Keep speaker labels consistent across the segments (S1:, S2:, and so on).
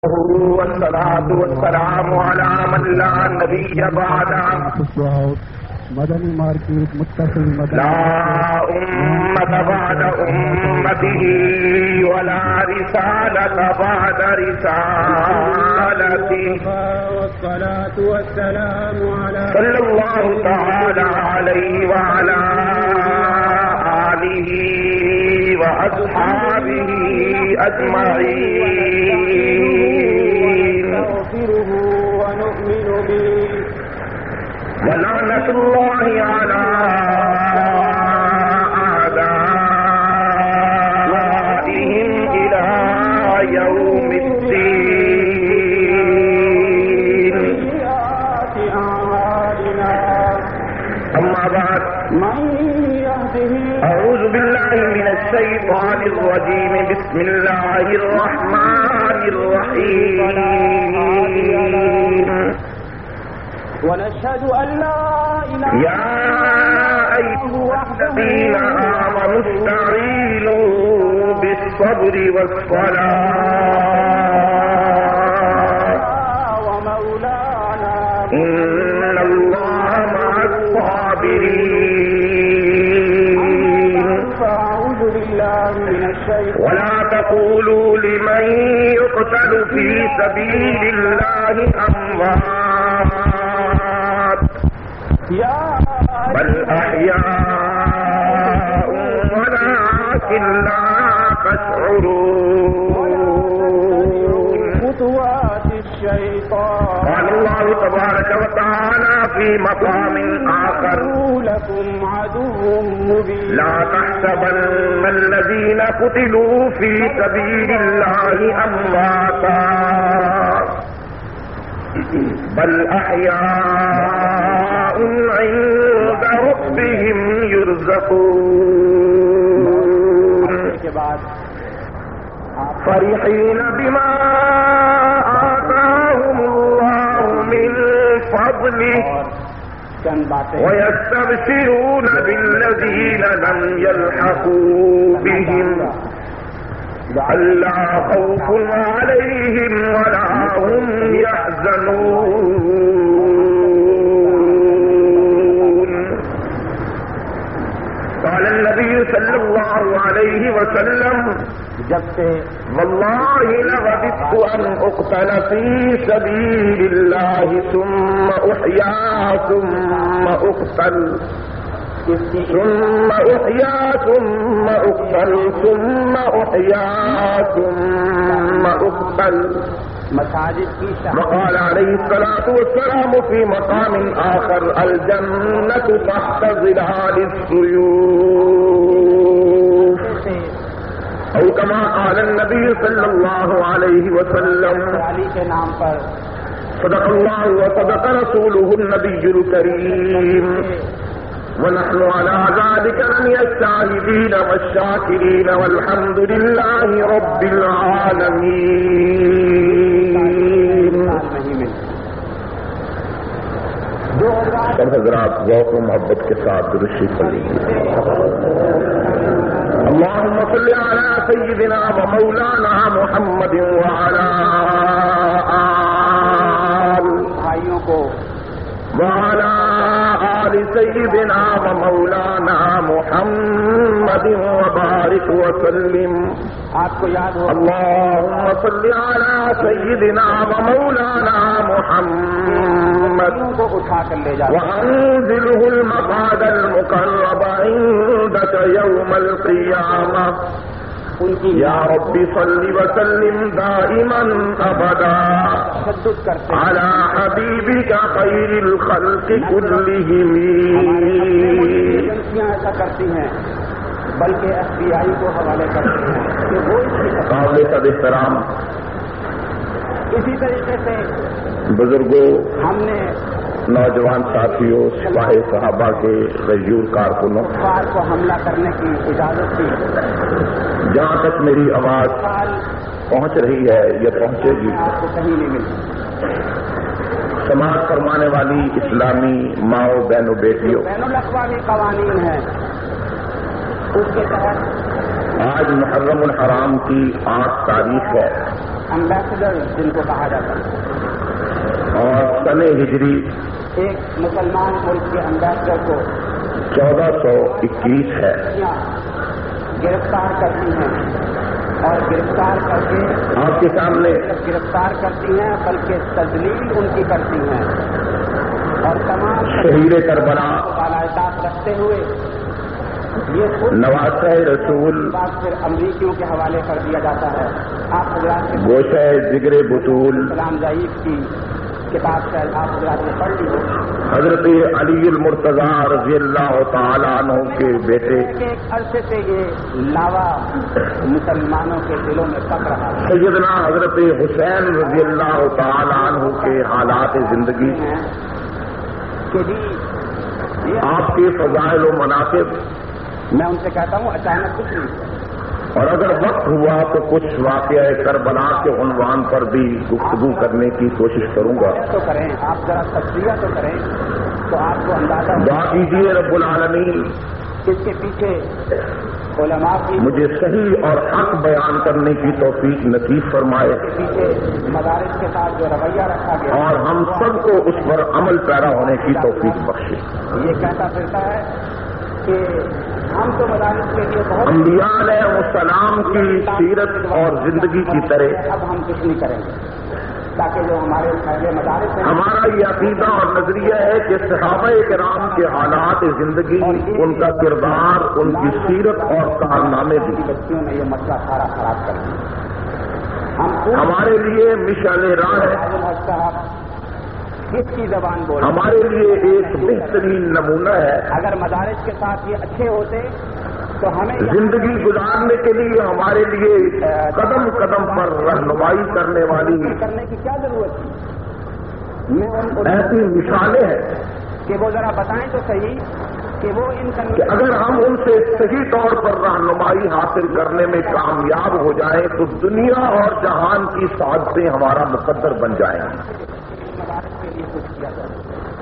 S1: والصلاة والسلام على من لا نبي بعده.
S2: مدنی مارکیٹ متصل مدنی
S1: لا أمة بعد أمته ولا رسالة بعد رسالته.
S2: والصلاة والسلام على
S1: صلى الله تعالى عليه وعلى آله وأصحابه أجمعين.
S2: نغفره ونؤمن به
S1: ولعنة الله على أعدائهم إلى يوم الدين. أما بعد، أعوذ بالله من الشيطان الرجيم. بسم الله الرحمن الرحيم.
S2: ونشهد أن لا إله
S1: يا أيها الذين آمنوا استعينوا بالصبر والصلاة
S2: ومولانا
S1: إن الله مع الصابرين.
S2: فأعوذ بالله من الشيطان.
S1: ولا تقولوا لمن يقتل في سبيل الله أموات بل أحياء ولكن لا تشعرون.
S2: خطوات الشيطان.
S1: قال الله تبارك وتعالى في مقام آخر:
S2: لكم عدو مبين.
S1: لا تحسبن الذين قتلوا في سبيل الله أمواتا بل أحياء عند ربهم يرزقون. فرحين بما آتاهم الله من فضله ويستبشرون بالذين لم يلحقوا بهم ألا خوف عليهم ولا هم يحزنون. قال النبي صلى الله عليه وسلم: والله لوددت أن أقتل في سبيل الله ثم أحيا ثم أقتل ثم أحيا ثم أقتل ثم أحيا ثم أقتل. وقال عليه الصلاة والسلام في مقام آخر: الجنة تحت ظلال السيوف. أو كما قال النبي صلى الله عليه وسلم: صدق الله وصدق رسوله النبي الكريم. ونحن على ذلك من الشاهدين والشاكرين والحمد لله رب العالمين. سب حضرات ذوق و محبت کے ساتھ درود شریف پڑھیں. اللهم صل على سيدنا ومولانا محمد وعلى آل سيدنا ومولانا محمد وبارك وسلم.
S2: آپ کو یاد ہو
S1: اللهم صل على سيدنا ومولانا محمد
S2: کو اٹھا کر لے جاؤ
S1: وأنزله المقعد المقرب عندك يوم القيامة. يا رب صل وسلم دائما أبدا على حبيبك خير الخلق كلهم.
S2: ایسا کرتی ہیں بلکہ FBI کو حوالے کرتی ہیں کہ وہ
S1: قابل قدر احترام
S2: اسی طریقے سے
S1: بزرگوں،
S2: ہم نے
S1: نوجوان ساتھیوں، سپاہی صحابہ کے غیور کارکنوں،
S2: کفار کو حملہ کرنے کی اجازت دی.
S1: جہاں تک میری آواز پہنچ رہی ہے یا پہنچے گی،
S2: آپ کو کہیں نہیں ملتی.
S1: سماعت فرمانے والی اسلامی ماؤں بہنوں بیٹیوں،
S2: بین الاقوامی قوانین ہیں، اس کے تحت
S1: آج محرم الحرام کی 8 تاریخ ہے.
S2: एम्बेसडर जिनको कहा जाता है,
S1: और सने हिजरी
S2: एक मुसलमान मुल्क के एम्बेसडर को
S1: 1421 है।
S2: गिरफ्तार करती हैं और गिरफ्तार करके
S1: आपके सामने
S2: गिरफ्तार करती हैं, बल्कि तजलील उनकी करती हैं और तमाम
S1: शहीद करबला
S2: बालायदात रखते हुए ये
S1: नवासे रसूल
S2: बात फिर अमरीकियों के हवाले कर दिया जाता है। आप हजरात
S1: गोशे जिगरे बुतूल
S2: सलाम ज़ईफ़ की किताब से आप हजरात ने पढ़ ली हो।
S1: हजरत अली मुर्तजा रज़ी अल्लाह तआला अन्हु के बेटे
S2: एक अरसे से ये लावा मुसलमानों के दिलों में पक रहा है।
S1: सैयदना हजरत हुसैन रज़ी अल्लाह तआला अन्हु के हालात जिंदगी
S2: कि जी ये
S1: आपके फज़ाइल व मनाक़िब,
S2: मैं उनसे कहता हूँ अचानक कुछ नहीं,
S1: और अगर वक्त हुआ तो कुछ वाक़या करबला के उन्वान पर भी गुफ्तगू करने की कोशिश करूंगा।
S2: तो करें, आप जरा तस्वीर तो करें तो आपको अंदाजा
S1: दुआ कीजिए रब्बुल आलमीन
S2: इसके पीछे उलमा की
S1: मुझे सही और हक बयान करने की तौफीक नसीब फरमाए,
S2: पीछे मदारिस के साथ जो रवैया रखा गया
S1: और हम सबको उस पर अमल पैदा होने की तौफीक बख्शे।
S2: ये कहता फिरता है कि हम तो मदारिस के लिए बहुत
S1: अंबिया अलैहिस्सलाम की सीरत और जिंदगी की तरह
S2: अब हम कुछ नहीं करेंगे, ताकि जो हमारे पहले मदारिस हैं
S1: हमारा ये अकीदा और नजरिया है कि सहाबा-ए किराम के हालात जिंदगी, उनका किरदार, उनकी सीरत और कारनामे भी
S2: बच्चियों ने ये मसला सारा खराब कर दिया। हम
S1: हमारे लिए मिशाल राह है,
S2: साहब किसकी जबान बोल,
S1: हमारे लिए एक बेहतरीन नमूना है।
S2: अगर मदारिस के साथ ये अच्छे होते तो हमें
S1: जिंदगी गुजारने के लिए हमारे लिए कदम कदम पर रहनुमाई करने वाली
S2: करने की क्या जरूरत थी। मैं उनको
S1: ऐसी मिसालें हैं
S2: कि वो जरा बताएं तो सही कि वो इन
S1: कि अगर हम उनसे सही तौर पर रहनुमाई हासिल करने में कामयाब हो जाएं तो दुनिया और जहान की सादतें हमारा मुकद्दर बन जाएंगी।
S2: मदारिस के लिए कुछ किया जाए।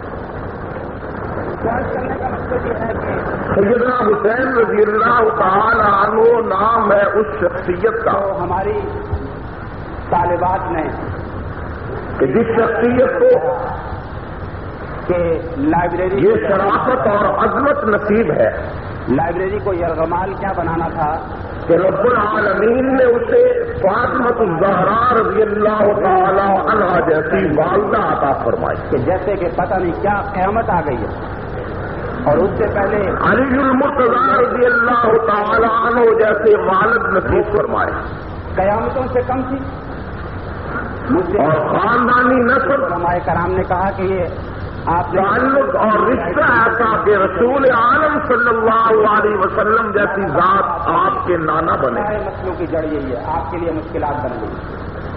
S2: जांच करने का मकसद ये है कि
S1: सैयदना हुसैन रज़ी अल्लाह तआला अन्हु नाम है उस शख्सियत का
S2: तो हमारी तालिबात ने
S1: कि जिस शख्सियत को
S2: कि लाइब्रेरी
S1: ये शराफत और अजमत नसीब है
S2: लाइब्रेरी को यरगमाल क्या बनाना था
S1: कि रब्बुल आलमीन ने उसे फातिमतुज़ ज़हरा रज़ी अल्लाह तआला अन्हा जैसी वालिदा अता फरमाई
S2: कि जैसे कि पता नहीं क्या क़यामत आ गई है, और उससे पहले
S1: अलीउल मुर्तज़ा रज़ी अल्लाह तआला अन्हु जैसे वालिद नसीब फरमाए
S2: क़यामतों से कम थी। मुझसे
S1: और खानदानी नस्ल
S2: हमारे कराम ने कहा कि ये आपने
S1: ताल्लुक और रिश्ता ऐसा कि रसूल आलम सल्लल्लाहु अलैहि वसल्लम जैसी जात आपके नाना बने।
S2: सारे मसलों की जड़ यही है, आपके लिए मुश्किलात बन गई।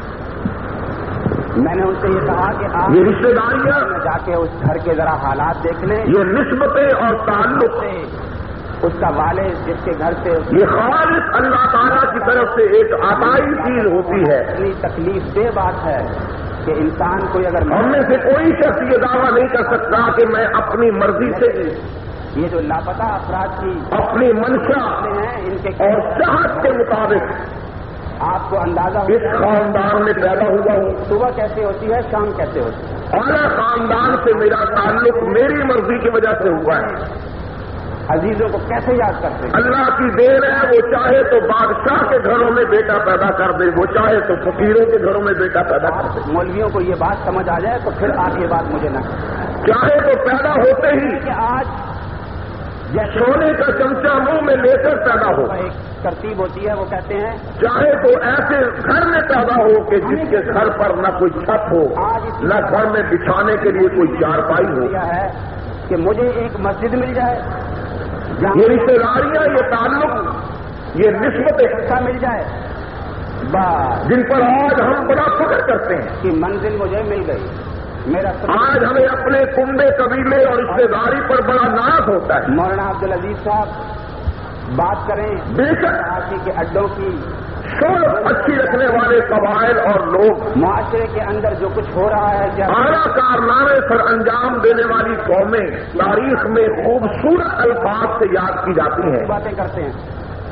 S2: मैंने उनसे ये कहा कि आप
S1: ये रिश्तेदारियां,
S2: जाके उस घर के जरा हालात देख लें,
S1: ये निस्बतें और ताल्लुक,
S2: उसका वाले जिसके घर से
S1: ये खालिस अल्लाह ताला की तरफ से एक अताई चीज होती है।
S2: इतनी तकलीफ दे बात है कि इंसान कोई अगर
S1: हमने से कोई शख्स ये दावा नहीं कर सकता कि मैं अपनी मर्जी से
S2: ये जो लापता अफराद की
S1: अपनी मंशा
S2: हैं इनके
S1: और चाहत के मुताबिक
S2: आपको अंदाजा हो
S1: इस खानदान में पैदा हुआ हूँ।
S2: सुबह कैसे होती है, शाम कैसे होती है।
S1: आला खानदान से मेरा ताल्लुक मेरी मर्जी की वजह से हुआ है।
S2: अजीजों को कैसे याद करते हैं।
S1: अल्लाह की देन है, वो चाहे तो बादशाह के घरों में बेटा पैदा कर दे, वो चाहे तो फकीरों के घरों में बेटा पैदा कर दे।
S2: मौलवियों को ये बात समझ आ जाए तो फिर आप ये बात मुझे न करें।
S1: चाहे तो पैदा होते ही
S2: कि आज जैसे
S1: सोने का चमचा मुंह में लेकर पैदा हो,
S2: एक तरतीब होती है, वो कहते हैं
S1: चाहे तो ऐसे घर में पैदा हो कि जिसके घर पर न कोई छत हो, न घर में बिछाने के लिए कोई चारपाई हो।
S2: यह है कि मुझे एक मस्जिद मिल जाए,
S1: ये रिश्तेदारियां, ये ताल्लुक, ये निस्बतें
S2: ऐसा मिल जाए बस
S1: जिन पर आज हम बड़ा फख्र करते हैं
S2: कि मंजिल मुझे मिल गई। मेरा
S1: आज हमें अपने कुंबे कबीले और रिश्तेदारी पर बड़ा नाज होता है।
S2: मौलाना अब्दुल अजीज साहब बात करें
S1: बेशक
S2: कराची के अड्डों की,
S1: शोहरत अच्छी रखने वाले कबाइल और लोग,
S2: मुआशरे के अंदर जो कुछ हो रहा है,
S1: आला कारनामे पर अंजाम देने वाली कौमें तारीख में खूबसूरत अल्फाज से याद की जाती हैं।
S2: बातें करते हैं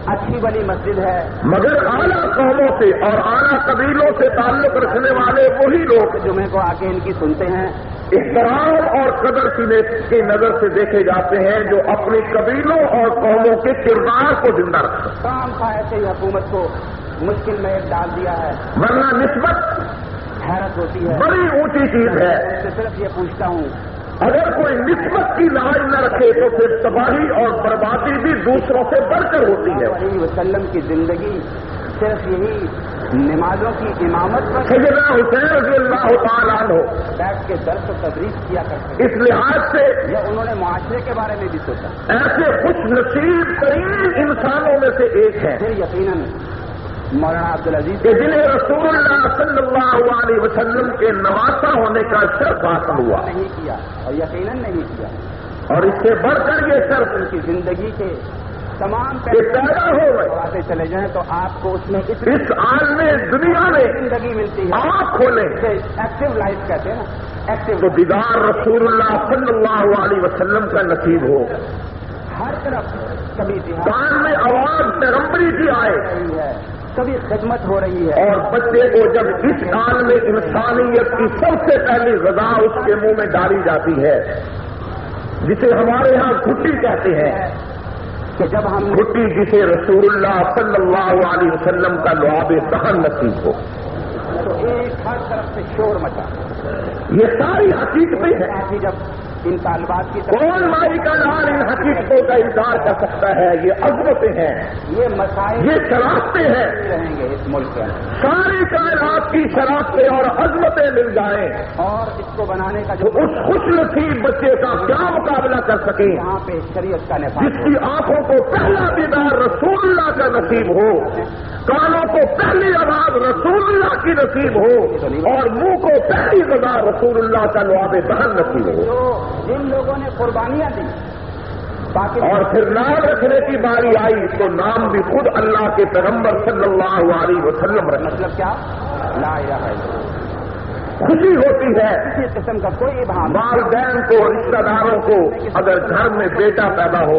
S2: अच्छी बड़ी मस्जिद है,
S1: मगर आला कौमों से और आला कबीलों से ताल्लुक रखने वाले वही लोग
S2: जुमे को आके इनकी सुनते हैं,
S1: इहतराम और कदर की नजर से देखे जाते हैं, जो अपने कबीलों और कौमों के किरदार को जिंदा रखते हैं।
S2: काम का ऐसे ही हुकूमत को मुश्किल में डाल दिया है,
S1: वरना निस्बत
S2: हैरत होती है।
S1: बड़ी ऊंची चीज है।
S2: मैं सिर्फ ये पूछता हूँ,
S1: अगर कोई निस्बत की लाज न रखे तो फिर तबाही और बर्बादी भी दूसरों से बढ़कर होती है।
S2: वसल्लम की जिंदगी सिर्फ यही नमाजों की इमामत पर
S1: सैयदना हुसैन रज़ियल्लाहु तआला अन्हु
S2: बैठ के दर्स और तदरीस किया करते थे।
S1: इस लिहाज से
S2: या उन्होंने मुआशरे के बारे में भी सोचा।
S1: ऐसे खुश नसीब तरीन इंसानों में से एक है
S2: फिर यकीनन मौलाना अब्दुल अजीज
S1: कि जिन्हें रसूलुल्लाह सल्लल्लाहु अलैहि वसल्लम के नवासा होने का शर्फ हासिल हुआ
S2: नहीं किया और यकीनन नहीं किया,
S1: और इससे बढ़कर ये शर्फ
S2: उनकी जिंदगी के तमाम
S1: पैदा हो गए।
S2: आते चले जाएं तो आपको उसमें
S1: इस आलमे दुनिया में
S2: जिंदगी मिलती है।
S1: आँख खोले
S2: एक्टिव लाइफ कहते हैं ना, एक्टिव
S1: तो दीदार रसूलुल्लाह सल्लल्लाहु अलैहि वसल्लम का नसीब हो।
S2: हर तरफ कभी
S1: कान में आवाज पैगंबरी की आए
S2: रही है, कभी खिदमत हो रही है,
S1: और बच्चे को जब इस काल में इंसानियत की सबसे पहली ग़िज़ा उसके मुंह में डाली जाती है, जिसे हमारे यहाँ घुट्टी कहते हैं,
S2: कि जब हम
S1: घुट्टी जिसे रसूलुल्लाह सल्लल्लाहु अलैहि वसल्लम का लुआब दहन नसीब हो,
S2: तो एक हर तरफ से शोर मचा।
S1: ये सारी हकीकतें हैं।
S2: साथ ही जब इन तालिबात की
S1: कौन माई का लाल इन हकीकतों का इनकार कर सकता है? ये अज़मतें हैं,
S2: ये मसाइल
S1: ये शराफतें हैं।
S2: रहेंगे इस मुल्क के अंदर,
S1: सारी कायनात की शराफतें और अज़मतें मिल जाएं
S2: और इसको बनाने का
S1: तो
S2: जो
S1: उस खुश नसीब बच्चे का क्या मुकाबला कर सके
S2: यहाँ पे शरीयत का निफाज
S1: जिसकी आंखों को पहला दीदार रसूलुल्लाह का नसीब हो, कानों को पहली आवाज रसूलुल्लाह की नसीब हो, और मुंह को पहली ग़िज़ा रसूलुल्लाह का लुआब दहन नसीब हो।
S2: तो जिन लोगों ने कुर्बानियां दी बाकी
S1: और फिर नाम रखने की बारी आई तो नाम भी खुद अल्लाह के पैगंबर सल्लल्लाहु अलैहि वसल्लम रखा।
S2: मतलब क्या, ला इलाहा इल्लल्लाह।
S1: खुशी होती है
S2: किसी किस्म का कोई इबाम
S1: वालिदैन को, रिश्तेदारों को, अगर घर में बेटा पैदा हो,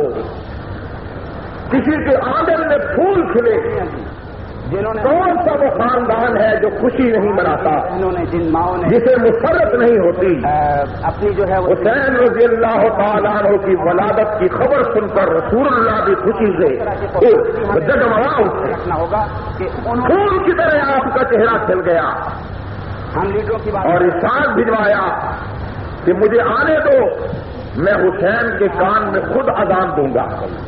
S1: किसी के आंगन में फूल खिले,
S2: जिन्होंने
S1: कौन सा वो खानदान है जो खुशी नहीं मनाता,
S2: इन्होंने जिन माओं ने
S1: जिसे मुसरत नहीं होती।
S2: अपनी जो है वो
S1: हुसैन रज़ियल्लाहु तआला अन्हु की वलादत की खबर सुनकर रसूलुल्लाह भी खुशी से जगमगा उठे।
S2: रखना होगा कि
S1: फूल की तरह आपका चेहरा खिल गया
S2: हम लीडरों की बात
S1: और इरशाद भिजवाया कि मुझे आने दो, मैं हुसैन के कान में खुद अजान दूंगा।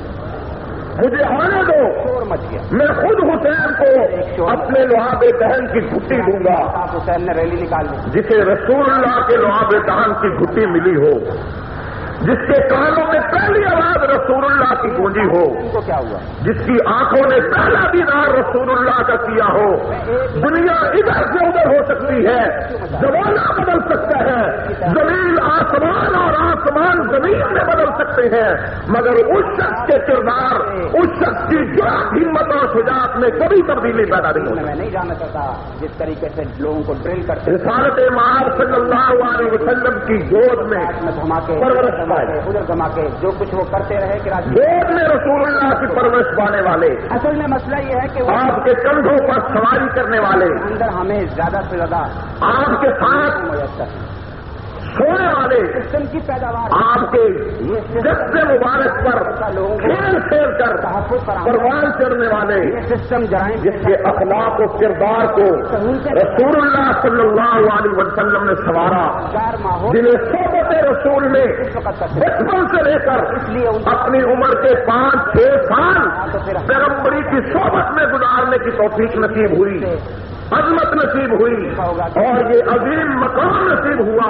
S1: मुझे आने दो,
S2: शोर मच गया।
S1: मैं खुद हुसैन को अपने लुआब दहन की घुट्टी दूंगा।
S2: आप हुसैन ने रैली निकाल दी,
S1: जिसे रसूलुल्लाह के लुआब दहन की घुट्टी मिली हो, जिसके कानों में पहली आवाज रसूलुल्लाह की गूंजी हो,
S2: उनको क्या हुआ?
S1: जिसकी आंखों ने पहला दीदार रसूलुल्लाह का किया हो। दुनिया इधर से उधर हो सकती है, जमाना बदल सकता है, जमीन आसमान और आसमान जमीन में बदल सकते हैं, मगर उस शख्स के किरदार, उस शख्स की जुर्रत, हिम्मत और शुजाअत में कभी तब्दीली पैदा नहीं होती।
S2: मैं नहीं जानना चाहता जिस तरीके से लोगों को ड्रिल करते
S1: रिसालत मआब सल्लल्लाहु अलैहि वसल्लम की गोद में
S2: धमाके
S1: परवरिश पाए,
S2: उधर धमाके, जो कुछ वो करते रहे कि
S1: गोद में रसूलुल्लाह की परवरिश पाने वाले,
S2: असल में मसला ये है कि वो
S1: आपके कंधों पर सवारी करने वाले,
S2: अंदर हमें ज्यादा से ज्यादा
S1: आपके साथ
S2: मुयस्सर
S1: सोने वाले,
S2: सिस्टम की पैदावार
S1: आपके जज्बे मुबारक पर खेल खेल कर परवान चढ़ने वाले,
S2: ये सिस्टम जराइम
S1: जिसके अखलाक और किरदार को रसूलुल्लाह सल्लल्लाहु अलैहि वसल्लम ने संवारा,
S2: चार माहौल
S1: जिन्हें सोबत रसूल ने
S2: इस वक्त तक
S1: बचपन से लेकर
S2: इसलिए उनको
S1: अपनी उम्र के 5-6 साल पैगंबरी की सोबत में गुजारने की तौफीक नसीब हुई, अजमत नसीब हुई, और ये अजीम मकाम नसीब हुआ।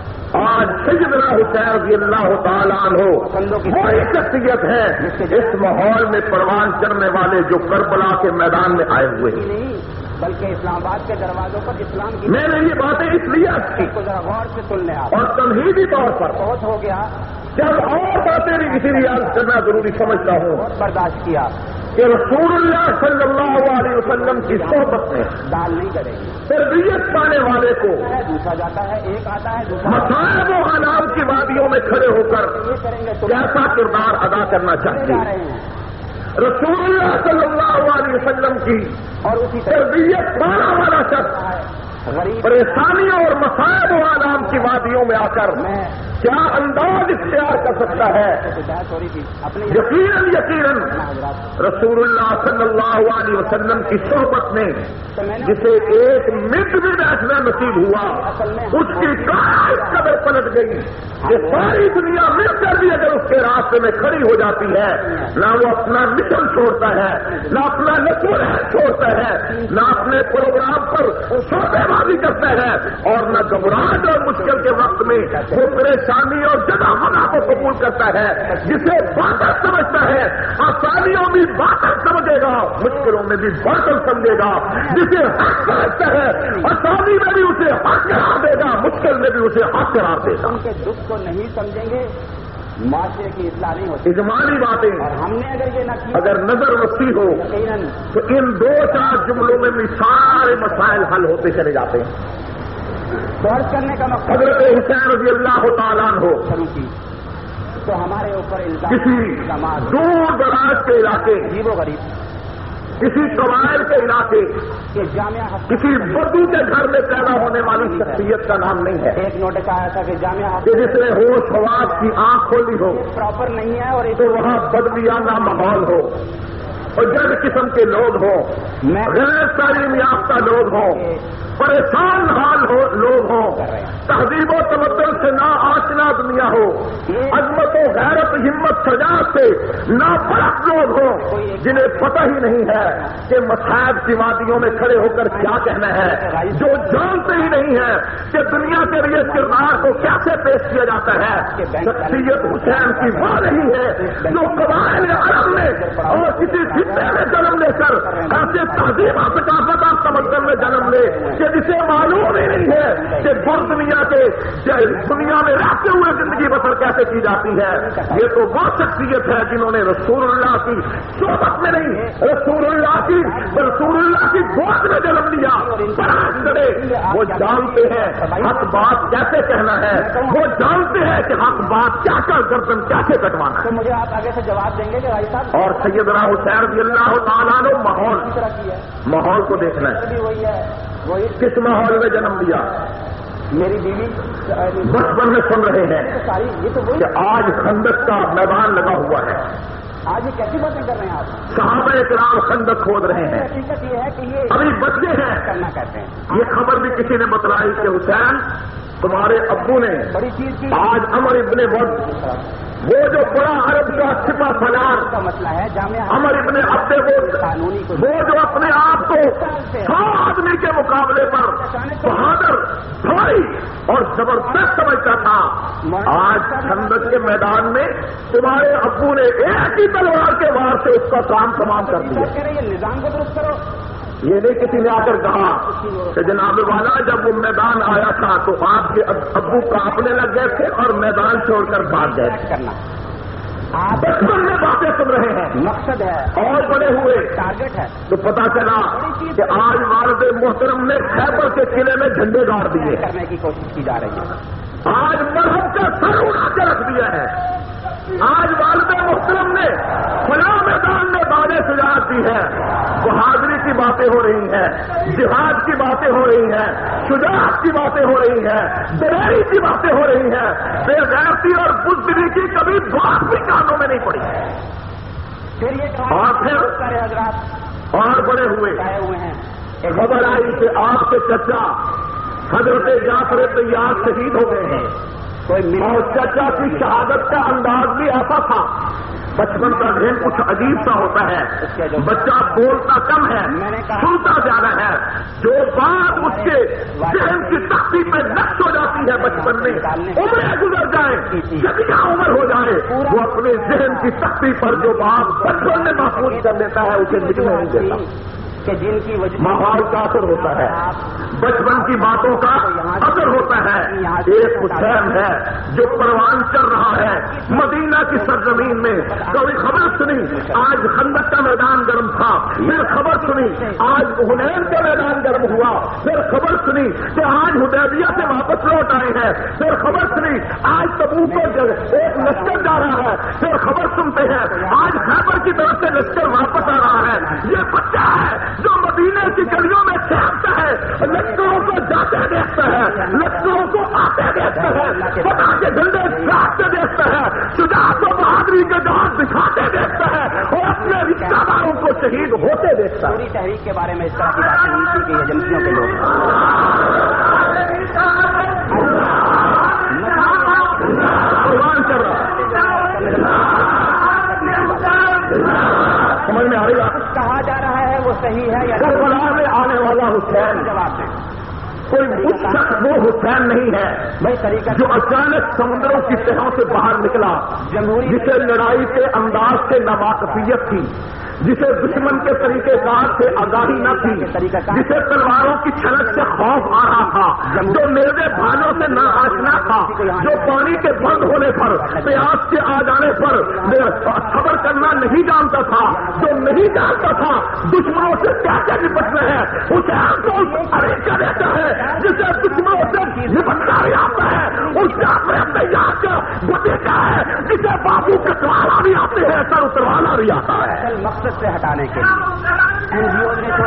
S1: आज सैयदना हुसैन रज़ियल्लाहु तआला अन्हु वही शख्सियत है इस माहौल में परवान चढ़ने वाले जो करबला के मैदान में आए हुए हैं।
S2: नहीं बल्कि इस्लामाबाद के दरवाजों पर इस्लाम की
S1: मैंने ये बातें इसलिए अर्ज की
S2: को जरा गौर से सुन लें आप,
S1: और तमहीदी तौर पर
S2: बहुत हो गया,
S1: जब और बातें भी इसीलिए अर्ज करना जरूरी समझता हूँ
S2: बहुत बर्दाश्त किया
S1: कि रसूलुल्लाह सल्लल्लाहु अलैहि वसल्लम की सोहबत में
S2: दाल नहीं करेगी।
S1: तरबियत पाने वाले को
S2: दूसरा जाता है, एक आता है, दूसरा
S1: मसाइब व अनाम की वादियों में खड़े होकर
S2: ये करेंगे तो
S1: कैसा किरदार अदा करना
S2: जा
S1: चाहिए।
S2: रहे हैं
S1: رسول اللہ صلی اللہ علیہ وسلم کی
S2: اور اسی
S1: تربیت پانا والا شخص
S2: غریب
S1: پریشانیوں اور مصائب و آلام کی وادیوں میں آ کر
S2: میں
S1: کیا انداز اختیار کر سکتا ہے؟
S2: بحث ہو رہی تھی اپنی
S1: یقیناً رسول اللہ صلی اللہ علیہ وسلم کی صحبت میں جسے ایک منٹ بھی بیٹھنا نصیب ہوا اس کی کار اس قدر پلٹ گئی کہ ساری دنیا مل کر بھی اگر اس کے راستے میں کھڑی ہو جاتی ہے نہ وہ اپنا مشن چھوڑتا ہے نہ اپنا نسل چھوڑتا ہے نہ اپنے پروگرام پر شعبے بازی کرتا ہے اور نہ گھبراہٹ اور مشکل کے وقت میں وہ پریشانی اور جگہ منا کو قبول کرتا ہے جسے باطل سمجھتا ہے آسانیوں میں باطل سمجھے گا مشکلوں میں بھی باطل سمجھے گا جسے حق سمجھتا ہے آسانی میں بھی اسے حق قرار دے گا مشکل میں بھی اسے حق قرار دے گا
S2: ان کے دکھ کو نہیں سمجھیں گے معاشرے کی اصلاح نہیں ہوتی
S1: اجمالی باتیں
S2: اور ہم نے اگر یہ نہ کیا
S1: اگر نظر وسیع ہو
S2: یقیناً
S1: تو ان 2-4 جملوں میں بھی سارے مسائل حل ہوتے چلے جاتے ہیں
S2: غور کرنے کا مقصد
S1: حضرت حسین رضی اللہ تعالیٰ عنہ
S2: شروع کی تو ہمارے اوپر
S1: کسی
S2: الزامات
S1: دور دراز کے علاقے
S2: عجیب و غریب
S1: کسی قبائل کے علاقے
S2: کہ جامعہ
S1: کسی بدو کے گھر میں پیدا ہونے والی شخصیت کا نام نہیں ہے
S2: ایک نوٹس آیا تھا کہ جامعہ
S1: کہ جس نے ہوش حواس کی آنکھ کھولی ہو
S2: پراپر نہیں ہے اور
S1: تو وہاں بدویانہ ماحول ہو اور جد قسم کے لوگ ہوں غیر تعلیم یافتہ لوگ ہوں پریشان حال ہو لوگ ہوں تہذیب و تمدن سے نا آشنا دنیا ہو عظمت و غیرت ہمت شجاعت سے نا فرق لوگ ہوں جنہیں پتہ ہی نہیں ہے کہ مصائب کی وادیوں میں کھڑے ہو کر کیا کہنا ہے جو جانتے ہی نہیں ہے کہ دنیا کے لیے کردار کو کیسے پیش کیا جاتا ہے شخصیت حسین کی وہ نہیں ہے جو قبائل عرب میں اور کسی خطے میں جنم لے کر ایسے تہذیب ثقافت اور تمدن میں جنم لے کہ جسے معلوم ہی نہیں ہے کہ دنیا میں رہتے ہوئے زندگی بسر کیسے کی جاتی ہے یہ تو وہ شخصیت ہے جنہوں نے رسول اللہ کی صحبت میں نہیں رسول اللہ کی گود میں جنم لیا کرے وہ جانتے ہیں حق بات کیسے کہنا ہے وہ جانتے ہیں کہ حق بات کیا کر گردن کیسے کٹوانا ہے
S2: تو مجھے آپ آگے سے جواب دیں گے کہ بھائی صاحب
S1: اور سیدنا حسین رضی اللہ تعالیٰ نے ماحول کو دیکھنا ہے
S2: وہی ہے وہی
S1: کس ماحول میں جنم لیا
S2: میری بیوی
S1: بچپن میں سن رہے ہیں
S2: ساری یہ تو وہی
S1: کہ آج خندق کا میدان لگا ہوا ہے
S2: آج یہ کیسی باتیں کر رہے ہیں آپ
S1: صحابہ کرام خندق کھود رہے ہیں
S2: حقیقت یہ ہے کہ یہ
S1: ابھی بچے ہیں
S2: کرنا کہتے ہیں
S1: یہ خبر بھی کسی نے بتلائی کہ حسین تمہارے ابو نے
S2: بڑی چیز کی
S1: آج عمر ابن ود وہ جو بڑا عرب کا چھپا فلار
S2: کا مسئلہ ہے جامعہ
S1: عمر ابن عبد
S2: قانونی کو
S1: وہ جو اپنے آپ کو 100 آدمی کے مقابلے پر بہادر بھائی اور زبردست سمجھتا تھا آج خندق کے میدان میں تمہارے ابو نے ایک ہی تلوار کے وار سے اس کا کام تمام کر دیا
S2: یہ نظام کو درست کرو
S1: یہ نہیں کسی نے آ کر کہا کہ جناب والا جب وہ میدان آیا تھا تو آپ کے ابو کانپنے لگ گئے تھے اور میدان چھوڑ کر بھاگ گئے
S2: کرنا
S1: بچپن میں باتیں سن رہے ہیں
S2: مقصد ہے
S1: اور بڑے ہوئے
S2: ٹارگیٹ ہے
S1: تو پتا چلا کہ آج والد محترم نے خیبر کے قلعے میں جھنڈے گاڑ دیے
S2: کرنے کی کوشش کی جا رہی ہے
S1: آج مرہم کا سر اڑا کے رکھ دیا ہے آج والد محترم نے فلاں میدان میں باتیں سجاعت دی ہے بہادری کی باتیں ہو رہی ہیں جہاد کی باتیں ہو رہی ہیں شجاعت کی باتیں ہو رہی ہیں دلیری کی باتیں ہو رہی ہیں بے غیرتی اور بزدلی کی کبھی بات بھی کانوں میں نہیں پڑی
S2: پھر یہ
S1: اور پھر
S2: سارے حضرات
S1: اور بڑے ہوئے
S2: ہیں
S1: خبر آئی کہ آپ کے چچا حضرت جعفر طیار شہید ہو گئے ہیں اور چچا کی شہادت کا انداز بھی ایسا تھا بچپن کا ذہن کچھ عجیب سا ہوتا ہے بچہ بولتا کم ہے سنتا زیادہ ہے جو بات اس کے ذہن کی تختی پہ نقش ہو جاتی ہے بچپن میں عمریں گزر جائیں جتنا عمر ہو جائے وہ اپنے ذہن کی تختی پر جو بات بچپن میں محفوظ کر لیتا ہے اسے مٹنے نہیں دیتا
S2: کہ جن کی وجہ
S1: ماحول کا اثر ہوتا ہے بچپن کی باتوں کا اثر ہوتا ہے ایک حسین ہے جو پروان چل رہا ہے مدینہ کی سرزمین میں کبھی خبر سنی آج خندق کا میدان گرم تھا پھر خبر سنی آج حنین کا میدان گرم ہوا پھر خبر سنی کہ آج حدیبیہ سے واپس لوٹ آئے ہیں پھر خبر سنی آج تبوک پر ایک لشکر جا رہا ہے پھر خبر سنتے ہیں آج خیبر کی طرف سے لشکر واپس آ رہا ہے. یہ بچہ ہے جو مدینے کی گلیوں میں چہرتا ہے, لشکروں کو جاتے دیکھتا ہے, لشکروں کو آتے دیکھتا ہے, پتا کے جھنڈے چاہتے دیکھتا ہے, شجاعت و بہادری کے جہاز دکھاتے دیکھتا ہے, اور اپنے رشتہ داروں کو شہید ہوتے دیکھتا ہے.
S2: پوری تحریک کے بارے میں اس طرح کی باتیں نہیں کی گئی ایجنسیوں کے لوگ.
S1: سمجھ میں آ رہی ہے؟
S2: کہا جا رہا ہے وہ صحیح ہے یا
S1: کربلا میں آنے والا حسین
S2: جواب دیں.
S1: کوئی وہ حسین نہیں ہے
S2: بھائی طریقہ
S1: جو اچانک سمندروں کی تہوں سے باہر نکلا, جسے لڑائی کے انداز سے ناواقفیت تھی, جسے دشمن کے طریقہ کار سے آگاہی نہ تھی, جسے تلواروں کی چھلک سے خوف آ رہا تھا, جو میرے بھائیوں سے نہ آشنا تھا, جو پانی کے بند ہونے پر, پیاس کے آ جانے پر صبر کرنا نہیں جانتا تھا, جو نہیں جانتا تھا دشمنوں سے کیسے نپٹنا ہے, اسے کو طریقہ دیتا ہے جسے دشمنوں سے نپٹنا بھی آتا ہے, اس سے اپنے تیار کا بتیجا ہے جسے بابو کٹوانا بھی آتے ہیں, سر اتروانا بھی آتا ہے.
S2: مقصد سے ہٹانے کے لیے این جی اوز نے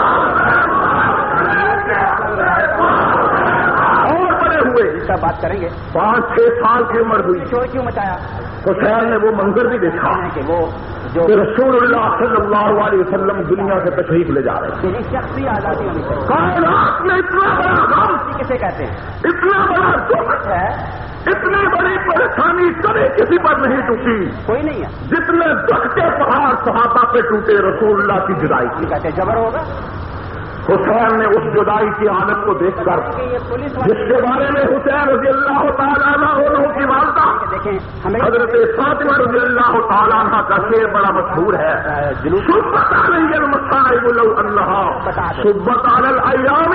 S1: اور بڑے ہوئے
S2: اس کا بات کریں گے.
S1: 5-6 سال کی عمر ہوئی,
S2: شور کیوں مچایا؟
S1: حسین نے وہ منظر بھی دیکھا
S2: کہ وہ جو
S1: کہ رسول اللہ صلی اللہ علیہ وسلم دنیا سے تشریف لے جا رہے ہیں.
S2: شخصی آزادی ہونی چاہیے.
S1: کائنات میں اتنا بڑا غم,
S2: کسے کہتے ہیں؟
S1: اتنا بڑا دکھ
S2: ہے,
S1: اتنی بڑی پریشانی کبھی کسی پر نہیں ٹوٹی
S2: کوئی نہیں ہے.
S1: جتنے دکھ کے پہاڑ صحابہ پہ ٹوٹے رسول اللہ کی جدائی کی.
S2: کہتے جبر ہوگا.
S1: حسین نے اس جدائی کی حالت کو دیکھ کر, جس کے بارے میں حسین رضی اللہ تعالیٰ عنہ کی والدہ حضرت فاطمہ رضی اللہ تعالیٰ عنہ کا شعر بڑا مشہور ہے, صبت علی المصائب لو انہا صبت علی الایام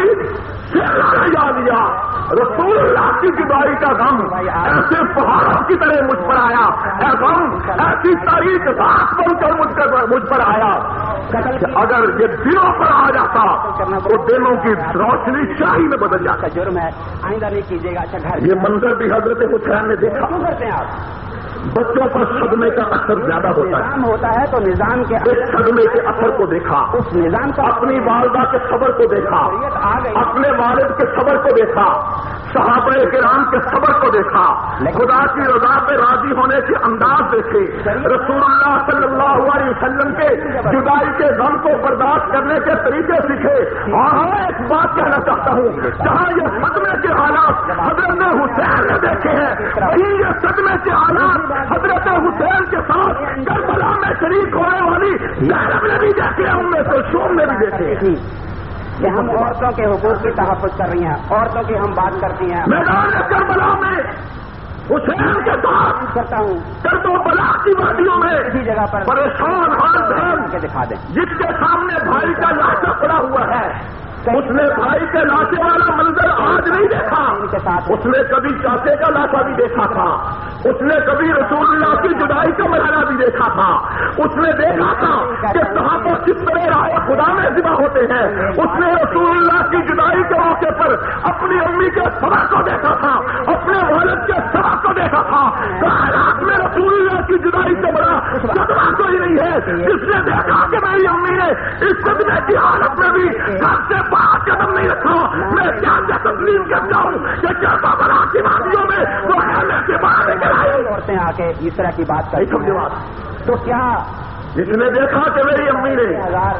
S1: سیرا. رسول اللہ کی جدائی کا غم ایسے پہاڑوں کی طرح مجھ پر آیا, اے غم ایسی تاریخ رات بن کر مجھ پر آیا کہ اگر یہ دنوں پر آ جاتا تو دنوں کی روشنی شاہی میں بدل جاتا.
S2: جرم ہے, آئندہ نہیں کیجیے گا. اچھا گھر
S1: یہ منظر بھی حضرت حسین نے دیکھا.
S2: کیوں کرتے ہیں آپ؟
S1: بچوں پر صدمے کا اثر زیادہ ہوتا ہے.
S2: نظام ہوتا ہے تو نظام کے
S1: اس صدمے کے اثر کو دیکھا,
S2: اس نظام کا
S1: اپنی والدہ کے صبر کو دیکھا, اپنے والد کے صبر کو دیکھا, صحابہ کرام کے صبر کو دیکھا, خدا کی رضا پہ راضی ہونے کے انداز دیکھے, رسول اللہ صلی اللہ علیہ وسلم کے جدائی کے غم کو برداشت کرنے کے طریقے سیکھے. اور میں ایک بات کہنا چاہتا ہوں, جہاں یہ صدمے کے حالات حضرت حسین نے دیکھے ہیں, وہیں یہ صدمے کے حالات حضرت حسین کے ساتھ کربلا میں شریک ہونے والی زینب نے بھی دیکھے, ان میں سے شوم نے بھی دیکھے.
S2: کہ ہم عورتوں کے حقوق کی تحفظ کر رہی ہیں, عورتوں کی ہم بات کرتی ہیں.
S1: میدان کربلا میں حسین کے ساتھ
S2: کرتا ہوں
S1: درد و بلا کی وادیوں میں
S2: اسی جگہ پر
S1: پریشان حال بہن
S2: کے دکھا دیں,
S1: جس کے سامنے بھائی کا لاشا پڑا ہوا ہے, اس نے بھائی کے لاشے والا منظر آج نہیں دیکھا. اس نے کبھی چاچے کا لاشا بھی دیکھا تھا, اس نے کبھی رسول اللہ کی جدائی کا مرحلہ بھی دیکھا تھا, اس نے دیکھا تھا کہ صحابہ کس طرح راہ خدا میں ذبح ہوتے ہیں, اس نے رسول اللہ کی جدائی کے موقع پر اپنی امی کے صبر کو دیکھا تھا, اپنے والد کے صبر کو دیکھا تھا. کائنات میں رسول اللہ کی جدائی سے بڑا صدمہ کوئی نہیں ہے جس نے دیکھا کہ میری امی نے اس صدمے کی حالت میں بھی گھر سے باہر قدم نہیں رکھا. میں کیا تسلیم کرتا ہوں کہ کیا بڑا کی وادیوں میں وہ خیمے کے باہر نکل آئی.
S2: عورتیں آ کے اس طرح کی بات کریں تو کیا
S1: جس نے دیکھا کہ میری امی نے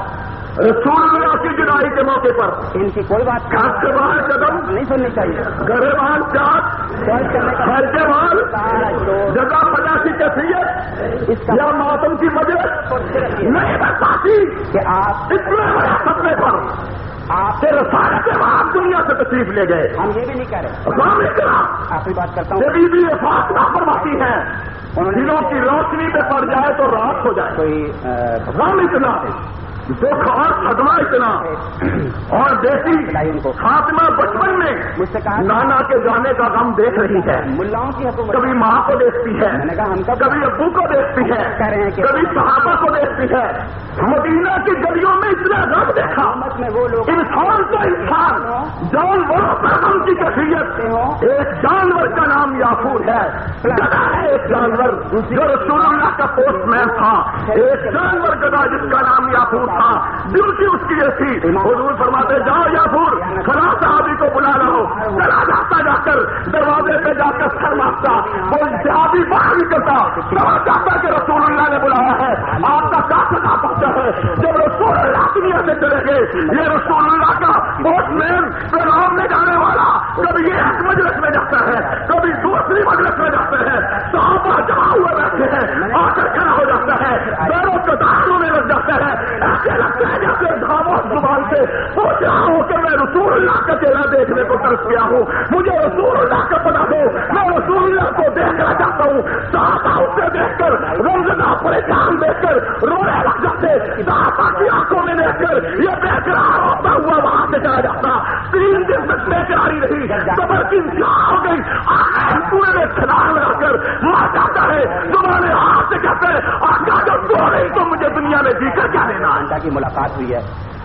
S1: رسول اللہ کی جدائی کے موقع پر
S2: ان کی کوئی بات
S1: گھر سے باہر قدم
S2: نہیں سننی چاہیے,
S1: گریبان چاٹ گھر کے باہر جگہ پجا کی کیفیت یا ماتم کی مجلس نہیں بن پاتی
S2: کہ آپ
S1: اتنے بڑے صدمے پر آپ سے رسالت کے بعد دنیا سے تشریف لے گئے.
S2: ہم یہ بھی نہیں کہہ رہے, آپ کی بات کرتا ہوں.
S1: جبھی بھی یہ بات لاپرواہی ہے, دنوں کی روشنی پہ پڑ جائے تو رات ہو جائے.
S2: کوئی
S1: غم اتنا دکھ اور صدمہ اتنا اور دیسی خاتمہ بچپن میں
S2: مجھ سے کہا
S1: نانا کے جانے کا غم دیکھ رہی ہے.
S2: ملاؤں کی حکومت
S1: کبھی ماں کو دیکھتی ہے,
S2: میں نے کہا ہم
S1: کبھی ابو کو دیکھتی ہے,
S2: کہہ رہے ہیں کہ
S1: کبھی صحابہ کو دیکھتی ہے. مدینہ کی گلیوں میں اتنا غم دیکھا.
S2: میں وہ لوگ
S1: انسان تو انسان, جانوروں پر غم کی کیفیت. ایک جانور کا نام یافور ہے, گدا ہے ایک جانور, جو رسول اللہ کا پوسٹ مین تھا، ایک جانور گدا جس کا نام یافور تھا، ڈیوٹی اس کی یہ تھی، حضور فرماتے جاؤ یافور فلاں صحابی کو بلا لو، چلا جاتا جا کر دروازے پہ جا کر سر مارتا، کوئی صحابی باہر نکلتا، سمجھ جاتا کہ رسول اللہ نے بلایا ہے، آپ کا کافلا پہنچا ہے۔ جب رسول اللہ دنیا سے چلے گئے، یہ رسول اللہ کا پوسٹ مین پیغام میں جانے والا کبھی ایک مجلس میں جاتا ہے، کبھی دوسری مجلس میں جاتا ہے، صحابہ جمع ہوئے رہتے ہیں، آ کر کھڑا ہو جاتا ہے، پیروں کے داخلوں میں لگ جاتا ہے، ایسے لگتا ہے جیسے خاموش زبان سے پوچھ رہا ہوں کہ میں رسول اللہ کا چہرہ دیکھنے کو ترس گیا ہوں، مجھے رسول اللہ کا پتا دو، میں رسول اللہ کو دیکھنا چاہتا ہوں۔ صحابہ اسے دیکھ کر رمضان پریشان دیکھ کر رونے لگ جاتے، صحابہ کی آنکھوں میں دیکھ کر یہ بے قرار ہوتا ہوا وہاں سے چلا جاتا۔ 3 دن تک بے قراری رہی، صبر کی انتہا ہو گئی، پورے میں چھلانگ لگا کر مر جاتا ہے، تمہارے ہاتھ سے کہتے ہیں آقا جو تو نہیں تو مجھے دنیا میں جی کر کیا لینا۔
S2: اللہ کی ملاقات ہوئی ہے،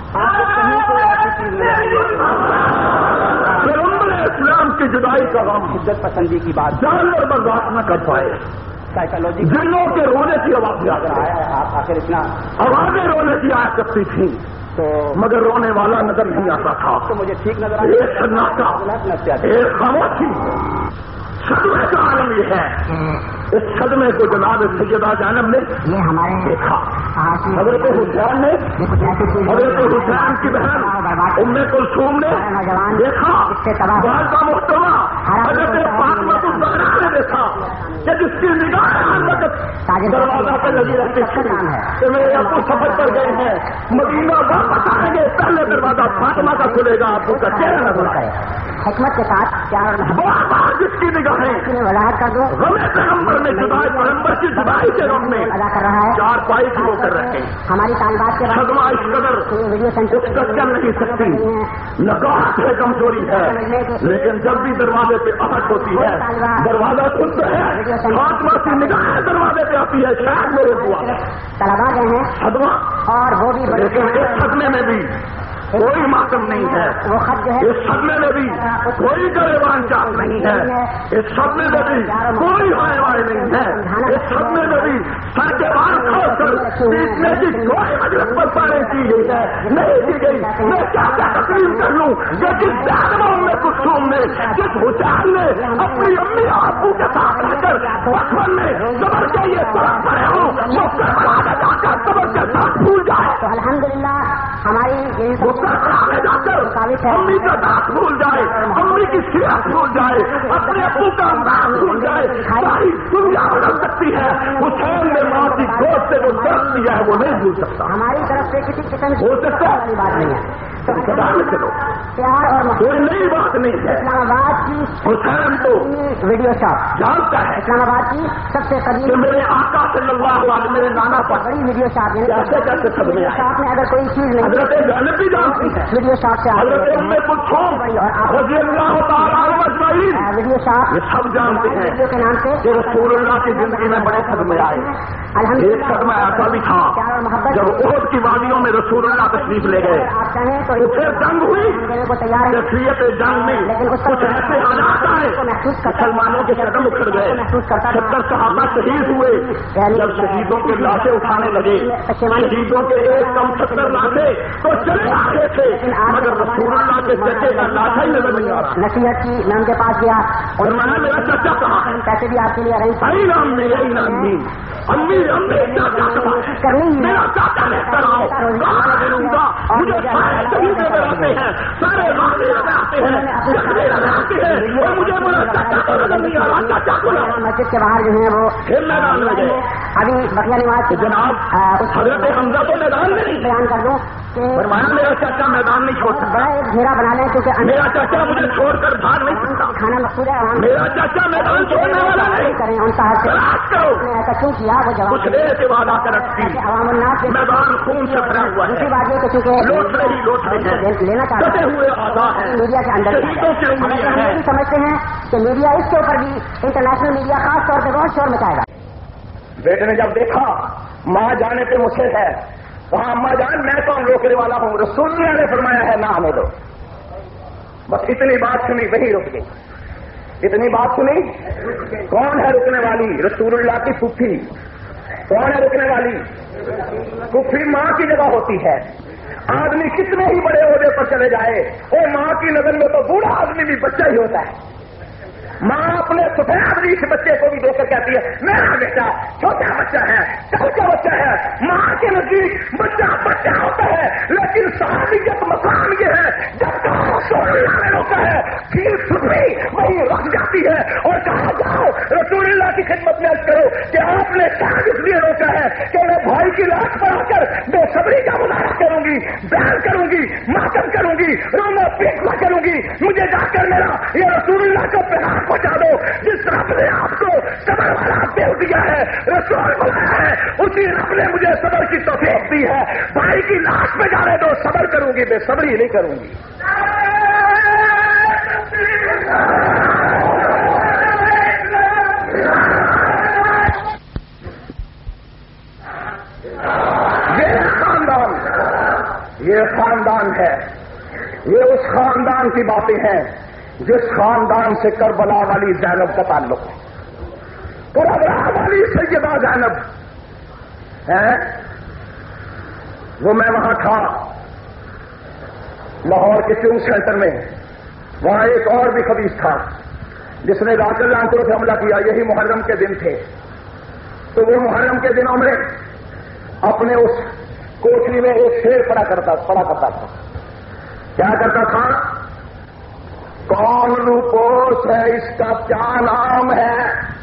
S1: پیغمبر اسلام کی جدائی کا غم
S2: شدت پسندی کی بات
S1: جانور برداشت نہ کر پائے،
S2: سائیکالوجی
S1: جنوں کے رونے کی آواز
S2: اگر آیا ہے، آپ آخر اتنا
S1: آوازیں رونے کی آیا کرتی تھیں
S2: تو
S1: مگر رونے والا نظر نہیں آتا تھا۔
S2: تو مجھے ٹھیک نظر
S1: ایک سناٹا، ایک خاموشی، صدمے کا عالم یہ ہے۔ اس صدمے کو جناب سیدہ زینب نے
S3: یہ ہمارے
S1: دیکھا، حضرت حسین نے، حضرت حسین کی بہن ام کلثوم نے دیکھا، والدہ محترمہ حضرت فاطمہ الزہرا نے دیکھا کہ جس کی نگاہ دروازہ پہ لگی رہتی تھی کہ میرے ابو سفر پر گئے ہیں، مدینہ واپس آئیں گے، پہلے دروازہ فاطمہ کا کھلے گا، ابو کا چہرہ نظر آئے۔
S3: حکمت کے ساتھ پیار اور محبت
S1: بار جس کی نگاہیں
S3: وضاحت کر دو
S1: ہمیں پیغمبر میں جدائی، پیغمبر کی جدائی کے غم میں
S3: ادا کر رہا ہے،
S1: 4 پائی کھلو کر رکھے،
S3: ہماری طالبات کے بعد
S1: صدمہ اس قدر
S3: ویڈیو سینٹر
S1: اس کا چل نہیں سکتی، نگاہ سے کمزوری ہے، لیکن جب بھی دروازے پہ آہٹ ہوتی ہے، دروازہ کھلتا ہے، فاطمہ کی نگاہ دروازے پہ آتی ہے، شاید میرے ہوا
S3: طلبا گئے ہیں
S1: صدمہ،
S3: اور وہ بھی بڑے
S1: لیکن اس صدمے میں بھی کوئی ماتم نہیں ہے،
S3: وہ خط جو ہے
S1: اس صدمے میں بھی کوئی گریبان چاک نہیں ہے، اس صدمے میں بھی کوئی ہائے وائے نہیں ہے، اس صدمے میں بھی سر کے بال کھول کر پیٹنے کی کوئی مجلس پر پانے کی گئی ہے نہیں کی گئی۔ میں کیا تقسیم کر لوں کہ جس جانوروں میں کلثوم نے، جس حسین نے اپنی امی اور ابو کے ساتھ رہ کر بچپن میں صبر کے یہ طرف پڑے ہوں، وہ کربلا میں جا کر صبر کے ساتھ بھول جائے،
S3: تو الحمدللہ ہماری یہی
S1: وہ کربلا میں جا کر امی کا دانت بھول جائے، امی کی سیرت بھول جائے، اپنے ابو کا انداز بھول جائے، ساری دنیا بدل سکتی ہے، حسین نے ماں کی گود سے جو درد دیا ہے وہ نہیں بھول سکتا۔
S3: ہماری طرف سے کسی قسم کی
S1: ہو سکتا ہے؟
S3: والی بات نہیں ہے،
S1: میں چلو
S3: پیار اور محبت
S1: کوئی نئی بات نہیں ہے۔
S3: اسلام آباد کی
S1: حسین تو
S3: ویڈیو شاپ،
S1: جانتا ہے
S3: اسلام آباد کی سب سے
S1: کہ
S3: قدیم
S1: میرے آقا صلی اللہ علیہ میرے نانا پر
S3: بڑی ویڈیو شاپ،
S1: کیسے کیسے صدمے
S3: ویڈیو
S1: آئے،
S3: شاپ میں اگر کوئی چیز نہیں
S1: حضرت زینب بھی جانتی ہے،
S3: ویڈیو شاپ سے
S1: حضرت ام کلثوم رضی اللہ تعالیٰ عنہ اجمعین
S3: ویڈیو شاپ
S1: یہ سب جانتے ہیں
S3: ویڈیو کے نام سے
S1: کہ رسول اللہ کی زندگی میں بڑے صدمے آئے۔ ایک
S3: الحمدللہ
S1: صدمہ ایسا بھی تھا
S3: پیار اور محبت
S1: جب احد کی وادیوں میں رسول اللہ تشریف لے گئے،
S3: آپ چاہیں تو
S1: تو پھر جنگ ہوئی،
S3: دینے کو تیار ہے،
S1: کیفیت جنگ میں کچھ ایسے حالات آئے مسلمانوں کے قدم اکھڑ گئے، 70 صحابہ شہید ہوئے، جب شہیدوں کی لاشیں اٹھانے لگے، شہیدوں کے ایک کم 70 لاشیں تو چلے آ رہے تھے، مگر رسول اللہ کے چچے کا لاشا ہی نظر نہیں آ رہا۔
S3: نصیحت کی میں ان کے پاس گیا
S1: اور میں نے میرا چچا کہا ہے،
S3: پیسے بھی آپ کے لیے ارینج
S1: ائی نام میں یہی نام نہیں، امی چاچا کہا ہے،
S3: کرنی ہے،
S1: میرا چاچا لے کر آؤ، کہاں دوں گا، مجھے سارے شہید نظر آتے ہیں، سارے ماضی نظر آتے ہیں، جخمی نظر آتے ہیں، اور مجھے میرا چاچا کو نظر نہیں آ رہا، چاچا کو نظر۔
S3: مسجد کے باہر جو ہیں وہ
S1: پھر میدان میں گئے،
S3: ابھی بقیہ نماز
S1: جناب حضرت حمزہ تو میدان میں نہیں،
S3: بیان کر دوں کہ
S1: فرمایا میرا چاچا میدان نہیں چھوڑ سکتا،
S3: بڑا ایک گھیرا بنا لیں کیونکہ
S1: میرا چاچا مجھے چھوڑ کر بھاگ نہیں سکتا،
S3: کھانا مقصود ہے، عوام
S1: میرا چاچا میدان چھوڑنے والا نہیں،
S3: کریں ان صاحب سے
S1: تلاش کرو،
S3: نے ایسا کیوں کیا وہ جواب
S1: کچھ دیر کے بعد آ کر رکھتی،
S3: عوام الناس کے
S1: میدان خون سے بھرا ہوا
S3: دوسری
S1: ہے،
S3: بات یہ کہ چونکہ
S1: لوٹ رہی ہے،
S3: لینا
S1: کٹے
S3: چاہتے
S1: ہوئے آزاد ہیں،
S3: میڈیا کے اندر
S1: شہیدوں کی انگلیاں
S3: ہم یہ
S1: ہیں۔
S3: بھی سمجھتے ہیں کہ میڈیا اس کے اوپر بھی انٹرنیشنل میڈیا خاص طور پہ بہت شور مچائے گا۔
S1: بیٹے نے جب دیکھا ماں جانے پہ مجھے ہے، کہا اماں جان میں تو روکنے والا ہوں، رسول اللہ نے فرمایا ہے نہ آنے دو، بس اتنی بات سنی وہی رک گئی۔ اتنی بات سنی؟ کون ہے رکنے والی؟ رسول اللہ کی پھوپھی. کون ہے رکنے والی؟ پھوپھی ماں کی جگہ ہوتی ہے. آدمی کتنے ہی بڑے عہدے پر چلے جائے اور ماں کی نظر میں تو بوڑھا آدمی بھی بچہ ہی ہوتا ہے. ماں اپنے سفید ریش بچے کو بھی دیکھ کر کہتی ہے میرا بیٹا چھوٹا بچہ ہے, کل کا بچہ ہے. ماں کے نزدیک بچہ بچہ ہوتا ہے, لیکن صحابیت مقام یہ ہے جب رسول اللہ نے روکا ہے پھر پھوپھی وہی رک جاتی ہے اور کہا جاؤ رسول اللہ کی خدمت میں عرض کرو کہ آپ نے شاید اس لیے روکا ہے کہ میں بھائی کی لاش پر آ کر بے صبری کا مظاہرہ کروں گی, بیان کروں گی, ماتم کروں گی, رونا پیٹنا کروں گی. مجھے جا کر میرا یہ رسول اللہ کو پیغام پہنچا دو. جس رب نے آپ کو صبر والا دل دیا ہے, رسول بنایا ہے, اسی رب نے مجھے صبر کی توفیق دی ہے. بھائی کی لاش میں جانے دو, صبر کروں گی, بے صبری نہیں کروں گی. یہ خاندان ہے, یہ اس خاندان کی باتیں ہیں جس خاندان سے کربلا والی زینب کا تعلق ہے. کربلا والی سیدہ زینب ہے, وہ میں وہاں تھا لاہور کے کیوں سینٹر میں. وہاں ایک اور بھی خبیث تھا جس نے راکل لانکوں سے حملہ کیا. یہی محرم کے دن تھے. تو وہ محرم کے دنوں میں اپنے اس کوٹری میں ایک شعر پڑا کرتا تھا. کیا کرتا تھا؟ کون روپوش ہے, اس کا کیا نام ہے؟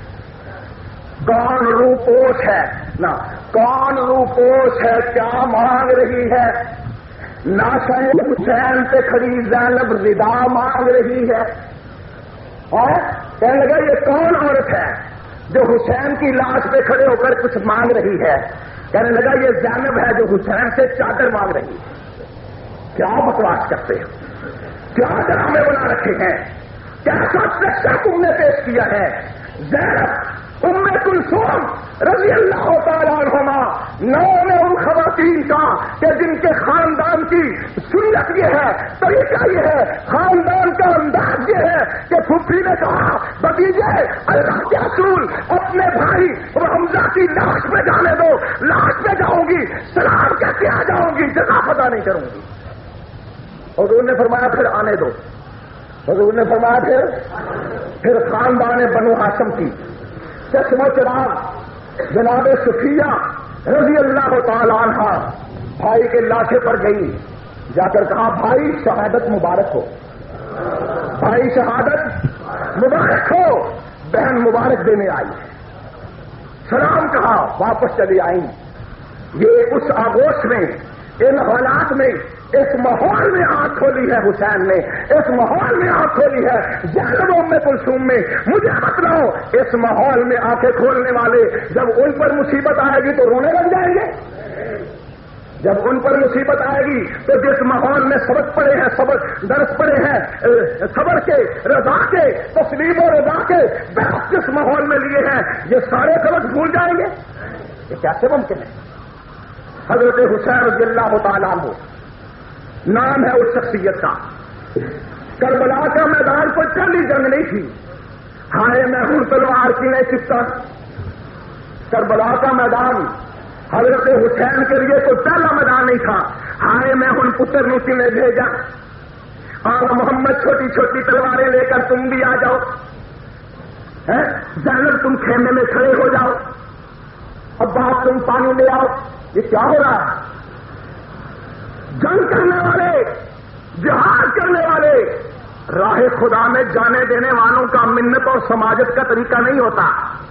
S1: کون روپوش ہے نا, کون روپوش ہے, کیا مانگ رہی ہے؟ ناشے حسین پہ کھڑی زینب ردا مانگ رہی ہے. اور کہنے لگا یہ کون عورت ہے جو حسین کی لاش پہ کھڑے ہو کر کچھ مانگ رہی ہے؟ کہنے لگا یہ زینب ہے جو حسین سے چادر مانگ رہی ہے. کیا بکواس کرتے ہیں, کیا ڈرامے بنا رکھے ہیں, کیسا نقشہ تم نے پیش کیا ہے. زینب ام کلثوم رضی اللہ تعالیٰ عنہما نام ہے ان خواتین کا کہ جن کے خاندان کی سنت یہ ہے, طریقہ یہ ہے, خاندان کا انداز یہ ہے کہ پھوپھی نے کہا بھتیجے اللہ کے رسول اپنے بھائی حمزہ کی لاش پہ جانے دو. لاش پہ جاؤں گی, سلام کہہ کے آ جاؤں گی, جگہ پتا نہیں کروں گی. حضور نے فرمایا پھر آنے دو. حضور نے فرمایا پھر خاندان بنو ہاشم کی چشم و چراغ جناب صفیہ رضی اللہ تعالی عنہ بھائی کے لاشے پر گئی. جا کر کہا بھائی شہادت مبارک ہو, بھائی شہادت مبارک ہو. بہن مبارک دینے آئی, سلام کہا, واپس چلی آئی. یہ اس آغوش میں, ان حالات میں, اس ماحول میں آنکھ کھولی ہے حسین نے, اس ماحول میں آنکھ کھولی ہے زینب ام کلثوم میں. مجھے بتلاؤ اس ماحول میں آنکھیں کھولنے والے جب ان پر مصیبت آئے گی تو رونے لگ جائیں گے؟ جب ان پر مصیبت آئے گی تو جس ماحول میں سبق پڑے ہیں, سبق درس پڑے ہیں, صبر کے, رضا کے, تسلیم و رضا کے بحث جس ماحول میں لیے ہیں, یہ سارے سبق بھول جائیں گے؟ یہ کیسے ممکن ہے؟ حضرت حسین رضی اللہ تعالیٰ عنہ نام ہے اس شخصیت کا. کربلا کا میدان کوئی پہلی جنگ نہیں تھی. ہائے میں ہوں تلوار کی نہیں چکتا. کربلا کا میدان حضرت حسین کے لیے کوئی پہلا میدان نہیں تھا. ہائے میں ہوں پتر نوسی نے بھیجا, آقا محمد چھوٹی چھوٹی تلواریں لے کر تم بھی آ جاؤ, زینب تم خیمے میں کھڑے ہو جاؤ, ابا تم پانی لے آؤ. یہ کیا ہو رہا ہے؟ جنگ کرنے والے, جہاد کرنے والے, راہ خدا میں جانے دینے والوں کا منت اور سماجت کا طریقہ نہیں ہوتا.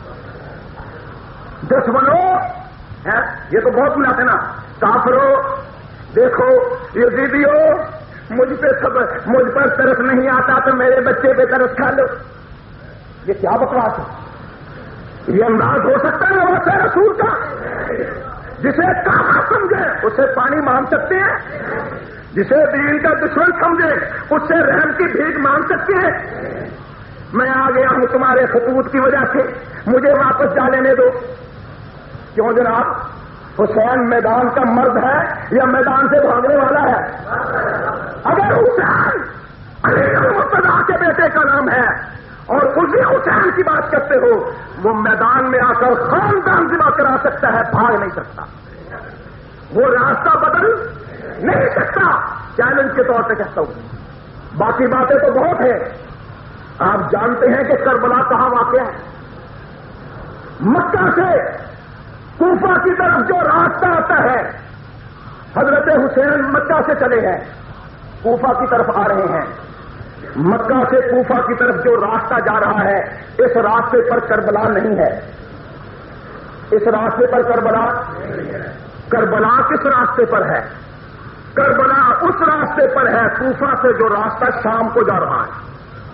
S1: دشمنوں یہ تو بہت بلاتے نا, کافروں دیکھو, یزیدیوں مجھ پر ترس نہیں آتا تو میرے بچے پہ ترس کھا لو. یہ کیا بکواس ہے؟ یہ انداز ہو سکتا ہے وہ سے رسول کا؟ جسے کافر سمجھے اسے پانی مانگ سکتے ہیں, جسے دین کا دشمن سمجھے اس سے رحم کی بھیک مانگ سکتے ہیں. میں آ گیا ہوں تمہارے خطوط کی وجہ سے, مجھے واپس جا لینے دو. کیوں جناب؟ حسین میدان کا مرد ہے یا میدان سے بھاگنے والا ہے؟ اگر حسین علی المرتضیٰ کے بیٹے کا نام ہے اور غازی حسین کی بات کرتے ہو، وہ میدان میں آ کر خاندان ذبح کرا سکتا ہے، بھاگ نہیں سکتا، وہ راستہ بدل نہیں سکتا، چیلنج کے طور پہ کہتا ہوں۔ باقی باتیں تو بہت ہیں، آپ جانتے ہیں کہ کربلا کہاں واقع ہے؟ مکہ سے کوفہ کی طرف جو راستہ آتا ہے، حضرت حسین مکہ سے چلے ہیں، کوفہ کی طرف آ رہے ہیں، مکہ سے کوفہ کی طرف جو راستہ جا رہا ہے، اس راستے پر کربلا نہیں ہے، اس راستے پر کربلا کس راستے پر ہے؟ کربلا اس راستے پر ہے کوفہ سے جو راستہ شام کو جا رہا ہے،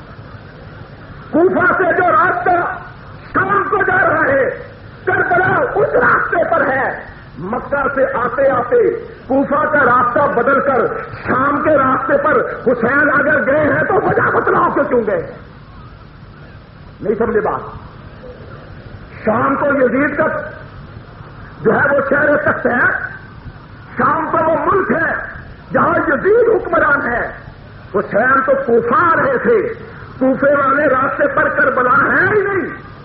S1: کوفہ سے جو راستہ شام کو جا رہا ہے، کربلا اس راستے پر ہے۔ مکہ سے آتے آتے کوفہ کا راستہ بدل کر شام کے راستے پر حسین اگر گئے ہیں تو وجہ بتلاؤ کہ کیوں گئے؟ نہیں سمجھے بات؟ شام تو یزید کا جو ہے وہ شہر تخت ہے، شام تو وہ ملک ہے جہاں یزید حکمران ہے، حسین تو کوفہ آ رہے تھے، کوفے والے راستے پر کربلا ہے ہی نہیں۔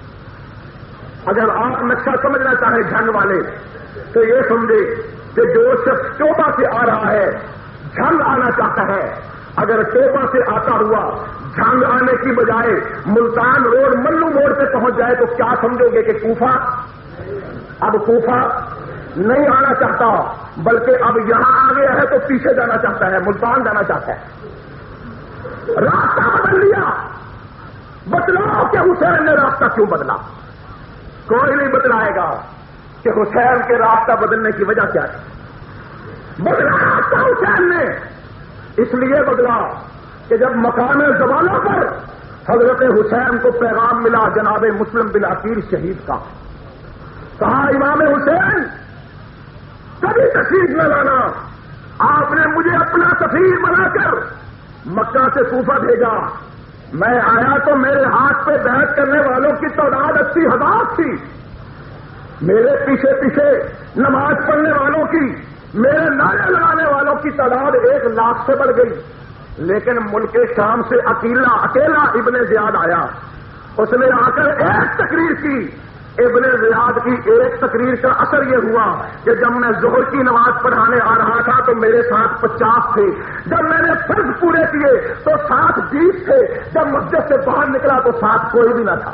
S1: اگر آپ نقشہ سمجھنا چاہیں جنگ والے تو یہ سمجھے کہ جو شخص ٹوبا سے آ رہا ہے جنگ آنا چاہتا ہے، اگر ٹوبا سے آتا ہوا جنگ آنے کی بجائے ملتان روڈ ملو موڑ پہ پہنچ جائے تو کیا سمجھو گے کہ کوفہ اب کوفہ نہیں آنا چاہتا، بلکہ اب یہاں آ گیا ہے تو پیچھے جانا چاہتا ہے، ملتان جانا چاہتا ہے، راستہ بدل لیا۔ بتلاؤ کہ حسین نے راستہ کیوں بدلا؟ کوئی نہیں بتلائے گا کہ حسین کے راستہ بدلنے کی وجہ کیا ہے۔ بدلا راستہ حسین نے اس لیے بدلا کہ جب مقام زمانہ پر حضرت حسین کو پیغام ملا جناب مسلم بن عقیل شہید کا، کہا امام حسین کبھی تشریف نہ لانا، آپ نے مجھے اپنا سفیر بنا کر مکہ سے کوفہ بھیجا، میں آیا تو میرے ہاتھ پہ بیعت کرنے والوں کی تعداد 80,000 تھی، میرے پیچھے پیچھے نماز پڑھنے والوں کی، میرے نعرے لگانے والوں کی تعداد 1,00,000 سے بڑھ گئی، لیکن ملک شام سے اکیلا ابن زیاد آیا، اس نے آ کر ایک تقریر کی۔ ابن زیاد کی ایک تقریر کا اثر یہ ہوا کہ جب میں ظہر کی نماز پڑھانے آ رہا تھا تو میرے ساتھ 50 تھے، جب میں نے فرض پورے کیے تو ساتھ 20 تھے، جب مسجد سے باہر نکلا تو ساتھ کوئی بھی نہ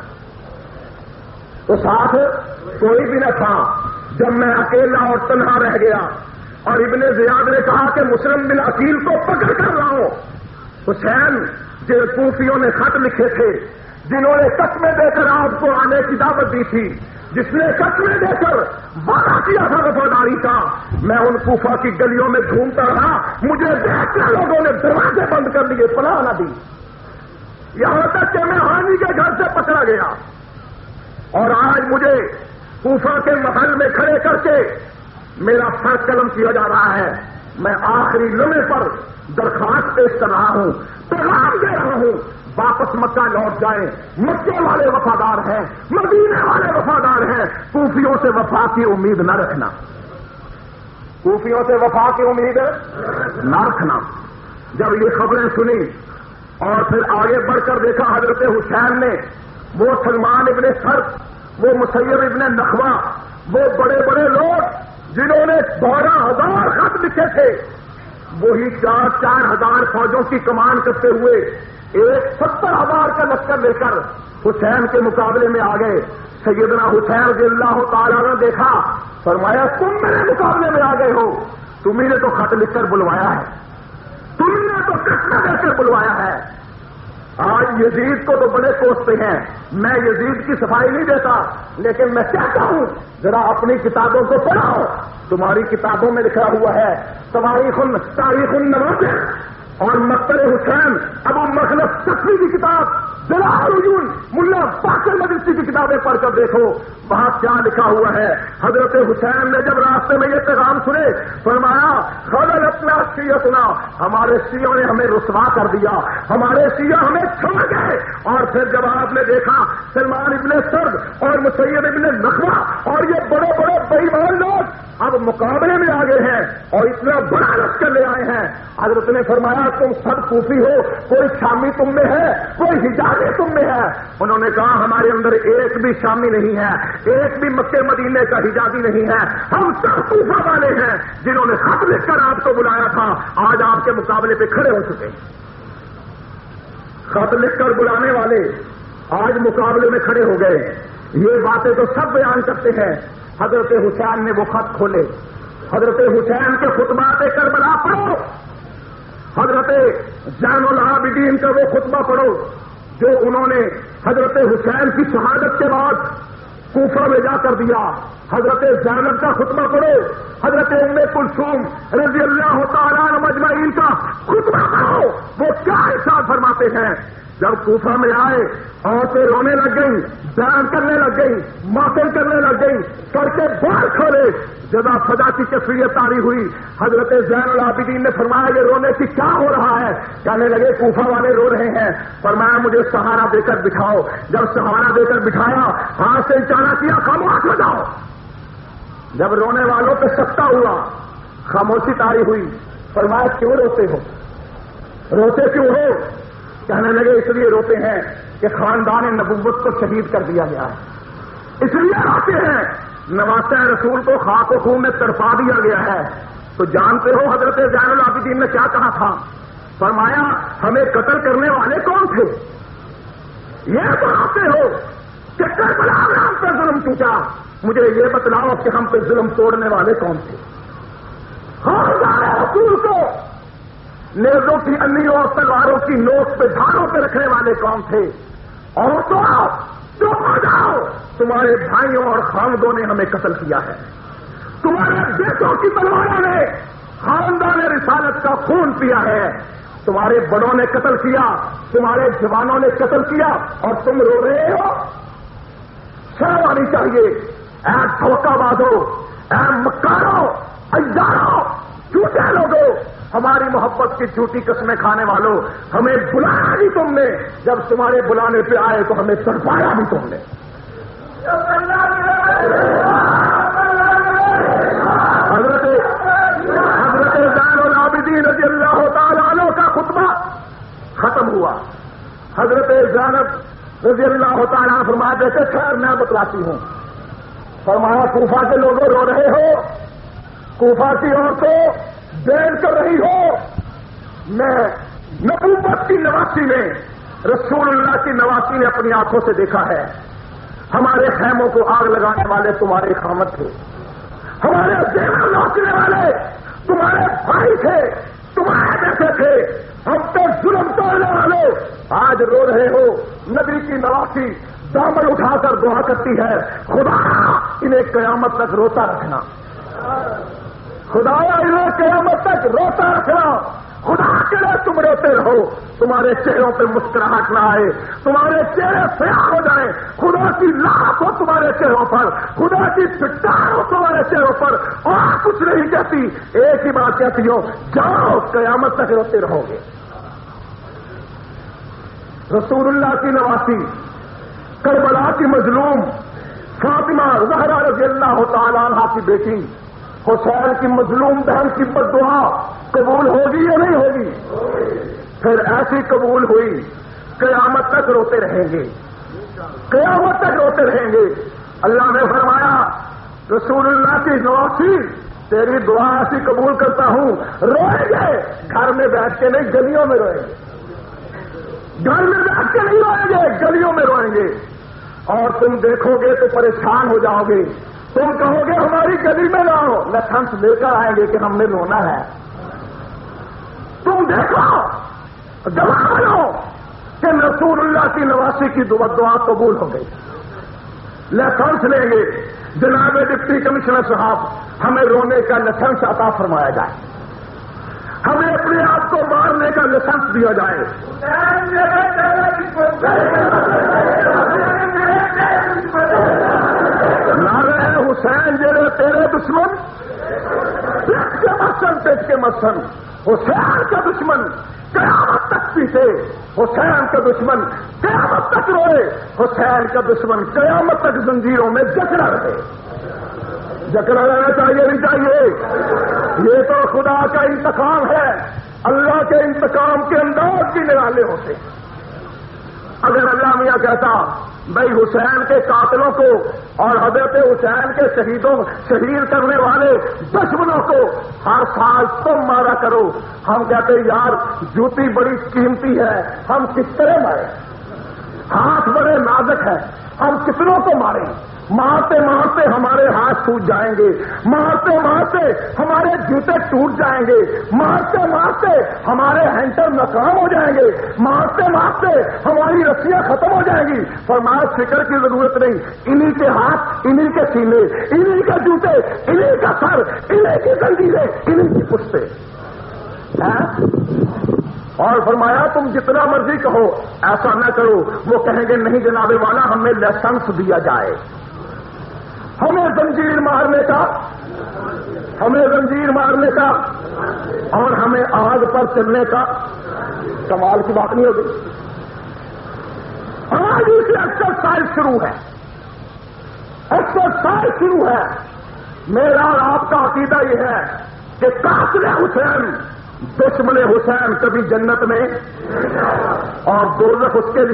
S1: تھا، جب میں اکیلا اور تنہا رہ گیا۔ اور ابن زیاد نے کہا کہ مسلم بن عقیل کو پکڑ کر لاؤ۔ حسین جو کوفیوں نے خط لکھے تھے، جنہوں نے قسمیں دے کر آپ کو آنے کی دعوت دی تھی، جس نے قسمیں دے کر وعدہ کیا تھا وفاداری کا، میں ان کوفہ کی گلیوں میں گھومتا رہا، مجھے دیکھ کر لوگوں نے دروازے بند کر لیے، پناہ نہ دی، یہاں تک کہ میں حامی کے گھر سے پکڑا گیا، اور آج مجھے کوفہ کے محل میں کھڑے کر کے میرا سر قلم کیا جا رہا ہے۔ میں آخری لمحے پر درخواست پیش کر رہا ہوں، پیغام دے رہا ہوں، واپس مکہ لوٹ جائیں، مکے والے وفادار ہیں، مدینے والے وفادار ہیں، کوفیوں سے وفا کی امید نہ رکھنا، کوفیوں سے وفا کی امید نہ رکھنا۔ جب یہ خبریں سنی اور پھر آگے بڑھ کر دیکھا حضرت حسین نے، وہ سلمان ابن سرد، وہ مسیب ابن نخوہ، وہ بڑے بڑے لوگ جنہوں نے 12,000 خط لکھے تھے، وہی 4,000 فوجوں کی کمان کرتے ہوئے 70,000 کا لشکر لے کر حسین کے مقابلے میں آ گئے۔ سیدنا حسین رضی اللہ تعالیٰ نے دیکھا، فرمایا تم میرے مقابلے میں آ گئے ہو، تمہیں نے تو خط لکھ کر بلوایا ہے، تم نے تو قسمیں دے کر بلوایا ہے۔ آج یزید کو تو بڑے کوستے ہیں، میں یزید کی صفائی نہیں دیتا، لیکن میں کہتا ہوں ذرا اپنی کتابوں کو پڑھو، تمہاری کتابوں میں لکھا ہوا ہے تاریخ النوادر اور مقتل حسین، ابو مخلص تقوی کی کتاب، دلائل العیون، ملا باقر مدرسی کی کتابیں پڑھ کر دیکھو، وہاں کیا لکھا ہوا ہے۔ حضرت حسین نے جب راستے میں یہ پیغام سنے، فرمایا خلل اپنا شیعتنا، ہمارے شیعوں نے ہمیں رسوا کر دیا، ہمارے شیعہ ہمیں چھوڑ گئے۔ اور پھر جب آپ نے دیکھا سلمان ابن سرد اور مسیب ابن نخوہ اور یہ بڑے بڑے بے ایمان لوگ اب مقابلے میں آگے ہیں اور اتنا بڑا لشکر لے آئے ہیں. حضرت نے فرمایا تم سب کوفی ہو, کوئی شامی تم میں ہے, کوئی حجازی تم میں ہے؟ انہوں نے کہا ہمارے اندر ایک بھی شامی نہیں ہے, ایک بھی مکے مدینے کا حجازی نہیں ہے, ہم سب کوفہ والے ہیں جنہوں نے خط لکھ کر آپ کو بلایا تھا, آج آپ کے مقابلے پہ کھڑے ہو چکے ہیں. خط لکھ کر بلانے والے آج مقابلے میں کھڑے ہو گئے. یہ باتیں تو سب بیان کرتے ہیں. حضرت حسین نے وہ خط کھولے, حضرت حسین کے خطبات کربلا پڑھو, حضرت زین العابدین کا وہ خطبہ پڑھو جو انہوں نے حضرت حسین کی شہادت کے بعد کوفہ میں جا کر دیا. حضرت زینب کا خطبہ پڑھو, حضرت ام کلثوم رضی اللہ تعالیٰ عنہ مجمعین کا خطبہ پڑھو. وہ کیا ارشاد فرماتے ہیں؟ جب کوفہ میں آئے عورتیں رونے لگ گئی, بیان کرنے لگ گئی, ماتم کرنے لگ گئی, کر کے باہر کھولے. جدا فضا کی کیفیت تاری ہوئی. حضرت زین العابدین نے فرمایا یہ رونے کی کیا ہو رہا ہے؟ کہنے لگے کوفہ والے رو رہے ہیں. فرمایا مجھے سہارا دے کر بٹھاؤ. جب سہارا دے کر بٹھایا, ہاتھ سے اشارہ کیا خاموش ہو جاؤ. جب رونے والوں پہ سکتا ہوا, خاموشی تاری ہوئی. فرمایا کیوں روتے ہو, روتے کیوں ہو؟ کہنے لگے اس لیے روتے ہیں کہ خاندان نبوت کو شہید کر دیا گیا ہے, اس لیے روتے ہیں. نواسہ رسول کو خاک و خون میں تڑپا دیا گیا ہے. تو جانتے ہو حضرت زین العابدین نے کیا کہا تھا؟ فرمایا ہمیں قتل کرنے والے کون تھے؟ یہ بتاتے ہو کہ کربلا میں ہم پہ ظلم ٹوٹا, مجھے یہ بتلاؤ کہ ہم پہ ظلم توڑنے والے کون تھے؟ خاندان رسول کو نیزوں کی انیوں اور تلواروں کی نوک پہ دھاروں پہ رکھنے والے کون تھے؟ اور تو چپ ہو جاؤ, تمہارے بھائیوں اور خاندوں نے ہمیں قتل کیا ہے. تمہارے بیٹوں کی تلواروں نے خاندان رسالت کا خون پیا ہے. تمہارے بڑوں نے قتل کیا, تمہارے جوانوں نے قتل کیا, اور تم رو رہے ہو. شرم آنی چاہیے. اے دھوکہ بازو, اے مکارو, ایارو, جھوٹے لوگوں, ہماری محبت کی جھوٹی قسمیں کھانے والوں, ہمیں بلایا بھی تم نے, جب تمہارے بلانے پہ آئے تو ہمیں تڑپایا بھی تم نے. حضرت زین العابدین رضی اللہ تعالیٰ عنہ کا خطبہ ختم ہوا. حضرت زینب رضی اللہ تعالیٰ عنہ فرمایا دیکھے خیر میں بتلاتی ہوں. فرمایا کوفہ کے لوگوں رو رہے ہو, کوفہ کی عورتوں دیر کر رہی ہو. میں نبوت کی نواسی میں رسول اللہ کی نواسی نے اپنی آنکھوں سے دیکھا ہے. ہمارے خیموں کو آگ لگانے والے تمہارے خامد تھے, ہمارے زیور نوچنے والے تمہارے بھائی تھے, تمہارے جیسے تھے. ہم پہ ظلم توڑنے والے آج رو رہے ہو. نبی کی نواسی دامن اٹھا کر دعا کرتی ہے, خدا انہیں قیامت تک روتا رکھنا, خدایا انہیں قیامت تک روتا رکھنا. خدا کے لیے تم روتے رہو, تمہارے چہروں پہ مسکراہٹ نہ آئے, تمہارے چہرے سیاہ ہو جائیں. خدا کی لاکھ ہو تمہارے چہروں پر, خدا کی پٹار ہو تمہارے چہروں پر, اور کچھ نہیں کہتی, ایک ہی بات کہتی ہو, جاؤ قیامت تک روتے رہو گے. رسول اللہ کی نواسی, کربلا کی مظلوم فاطمہ زہرا رضی اللہ تعالیٰ عنہا کی بیٹی, حسین کی مظلوم بہن کی بددعا قبول ہوگی یا نہیں ہوگی؟ پھر ایسی قبول ہوئی, قیامت تک روتے رہیں گے, قیامت تک روتے رہیں گے. اللہ نے فرمایا رسول اللہ کی نواسی تیری دعا ایسی قبول کرتا ہوں, روئیں گے, گھر میں بیٹھ کے نہیں گلیوں میں روئیں گے, گھر میں بیٹھ کے نہیں روئیں گے, گلیوں میں روئیں گے. اور تم دیکھو گے تو پریشان ہو جاؤ گے, تم کہو گے ہماری گلی میں لاؤ, لائسنس لے کر آئیں گے کہ ہم نے رونا ہے. تم دیکھو, گواہ بنو کہ رسول اللہ کی نواسی کی دعا قبول ہو گئی. لائسنس لیں گے, جناب ڈپٹی کمشنر صاحب ہمیں رونے کا لائسنس عطا فرمایا جائے, ہمیں اپنے آپ کو مارنے کا لائسنس دیا جائے. نعرہ حسین جڑے تیرے دشمن پیٹ کے مسن, پیٹ کے مسن, حسین کا دشمن قیامت تک پیٹے, حسین کا دشمن قیامت تک روئے, حسین کا دشمن قیامت تک زنجیروں میں جکڑا رہے. جکڑا رہنا چاہیے نہیں چاہیے؟ یہ تو خدا کا انتقام ہے. اللہ کے انتقام کے انداز بھی نرالے ہوتے. اگر اللہ میاں کہتا بھائی حسین کے قاتلوں کو اور حضرت حسین کے شہید کرنے والے دشمنوں کو ہر سال تم مارا کرو، ہم کہتے یار جوتی بڑی قیمتی ہے، ہم کس طرح مارے؟ ہاتھ بڑے نازک ہیں، ہم کتنوں کو ماریں؟ مارتے مارتے ہمارے ہاتھ ٹوٹ جائیں گے، مارتے مارتے ہمارے جوتے ٹوٹ جائیں گے، مارتے مارتے ہمارے ہینڈل ناکام ہو جائیں گے، مارتے مارتے ہماری رسیاں ختم ہو جائیں گی. فرمایا فکر کی ضرورت نہیں، انہی کے ہاتھ، انہی کے سینے، انہی کے جوتے، انہی کا سر، انہی کی زنجیریں، انہی کی پشتے. اور فرمایا تم جتنا مرضی کہو ایسا نہ کرو. وہ کہیں گے نہیں جناب والا ہمیں لائسنس دیا جائے، ہمیں زنجیر مارنے کا اور ہمیں آگ پر چلنے کا. کمال کی بات نہیں ہوگی. آج اسے ایکسرسائز شروع ہے. میرا اور آپ کا عقیدہ یہ ہے کہ قاتل حسین، دشمن حسین کبھی جنت میں اور دوزخ اس کے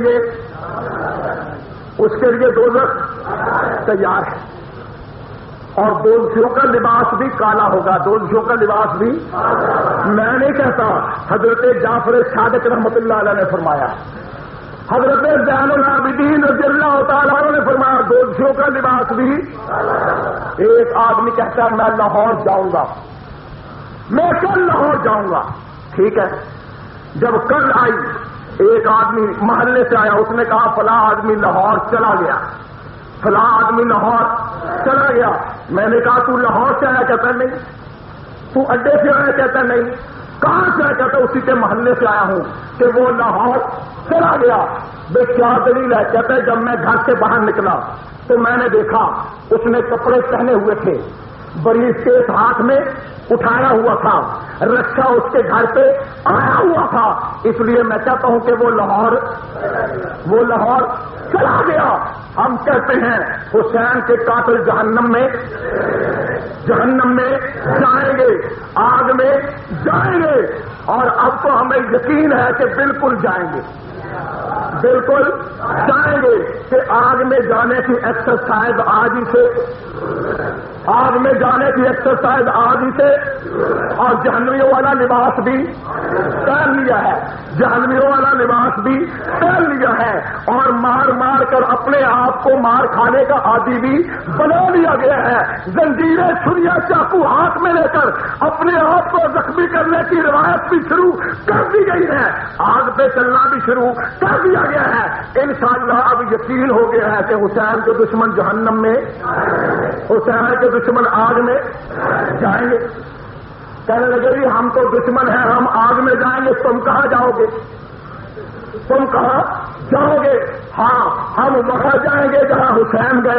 S1: لیے دوزخ تیار ہے. اور دوزخیوں کا لباس بھی کالا ہوگا، دوزخیوں کا لباس بھی. میں نہیں کہتا، حضرت جعفر صادق رحمۃ اللہ علیہ نے فرمایا، حضرت زین العابدین رضی اللہ تعالیٰ عنہ نے فرمایا دوزخیوں کا لباس بھی. ایک آدمی کہتا ہے میں لاہور جاؤں گا، میں کل لاہور جاؤں گا. ٹھیک ہے، جب کل آئی ایک آدمی محلے سے آیا، اس نے کہا فلاں آدمی لاہور چلا گیا، فلاں آدمی لاہور چلا گیا. میں نے کہا تو لاہور سے آیا؟ کہتا نہیں. تو اڈے سے آیا؟ کہتا نہیں. کہاں سے آیا؟ کہتا اسی کے محلے سے آیا ہوں کہ وہ لاہور چلا گیا. بے کیا دلیل ہے؟ کہتا ہے جب میں گھر سے باہر نکلا تو میں نے دیکھا اس نے کپڑے پہنے ہوئے تھے، بڑی تیز ہاتھ میں اٹھایا ہوا تھا، رکشا اس کے گھر پہ آیا ہوا تھا. اس لیے میں چاہتا ہوں کہ وہ لاہور چلا گیا. ہم کہتے ہیں حسین کے قاتل جہنم میں جائیں گے، آگ میں جائیں گے. اور اب تو ہمیں یقین ہے کہ بالکل جائیں گے کہ آگ میں جانے کی ایکسرسائز آج ہی سے اور جہنمیوں والا لباس بھی پہن لیا ہے اور مار مار کر اپنے آپ کو مار کھانے کا عادی بھی بنا لیا گیا ہے. زنجیریں، چھریاں، چاقو ہاتھ میں لے کر اپنے آپ کو زخمی کرنے کی روایت بھی شروع کر دی گئی ہے، آگ پہ چلنا بھی شروع کر دیا گیا ہے. انشاءاللہ اب یقین ہو گیا ہے کہ حسین کے دشمن جہنم میں، حسین کے دشمن آگ میں جائیں گے. کہنے لگے جی ہم تو دشمن ہیں، ہم آگ میں جائیں گے، تم کہاں جاؤ گے؟ ہاں ہم وہاں جائیں گے جہاں حسین گئے،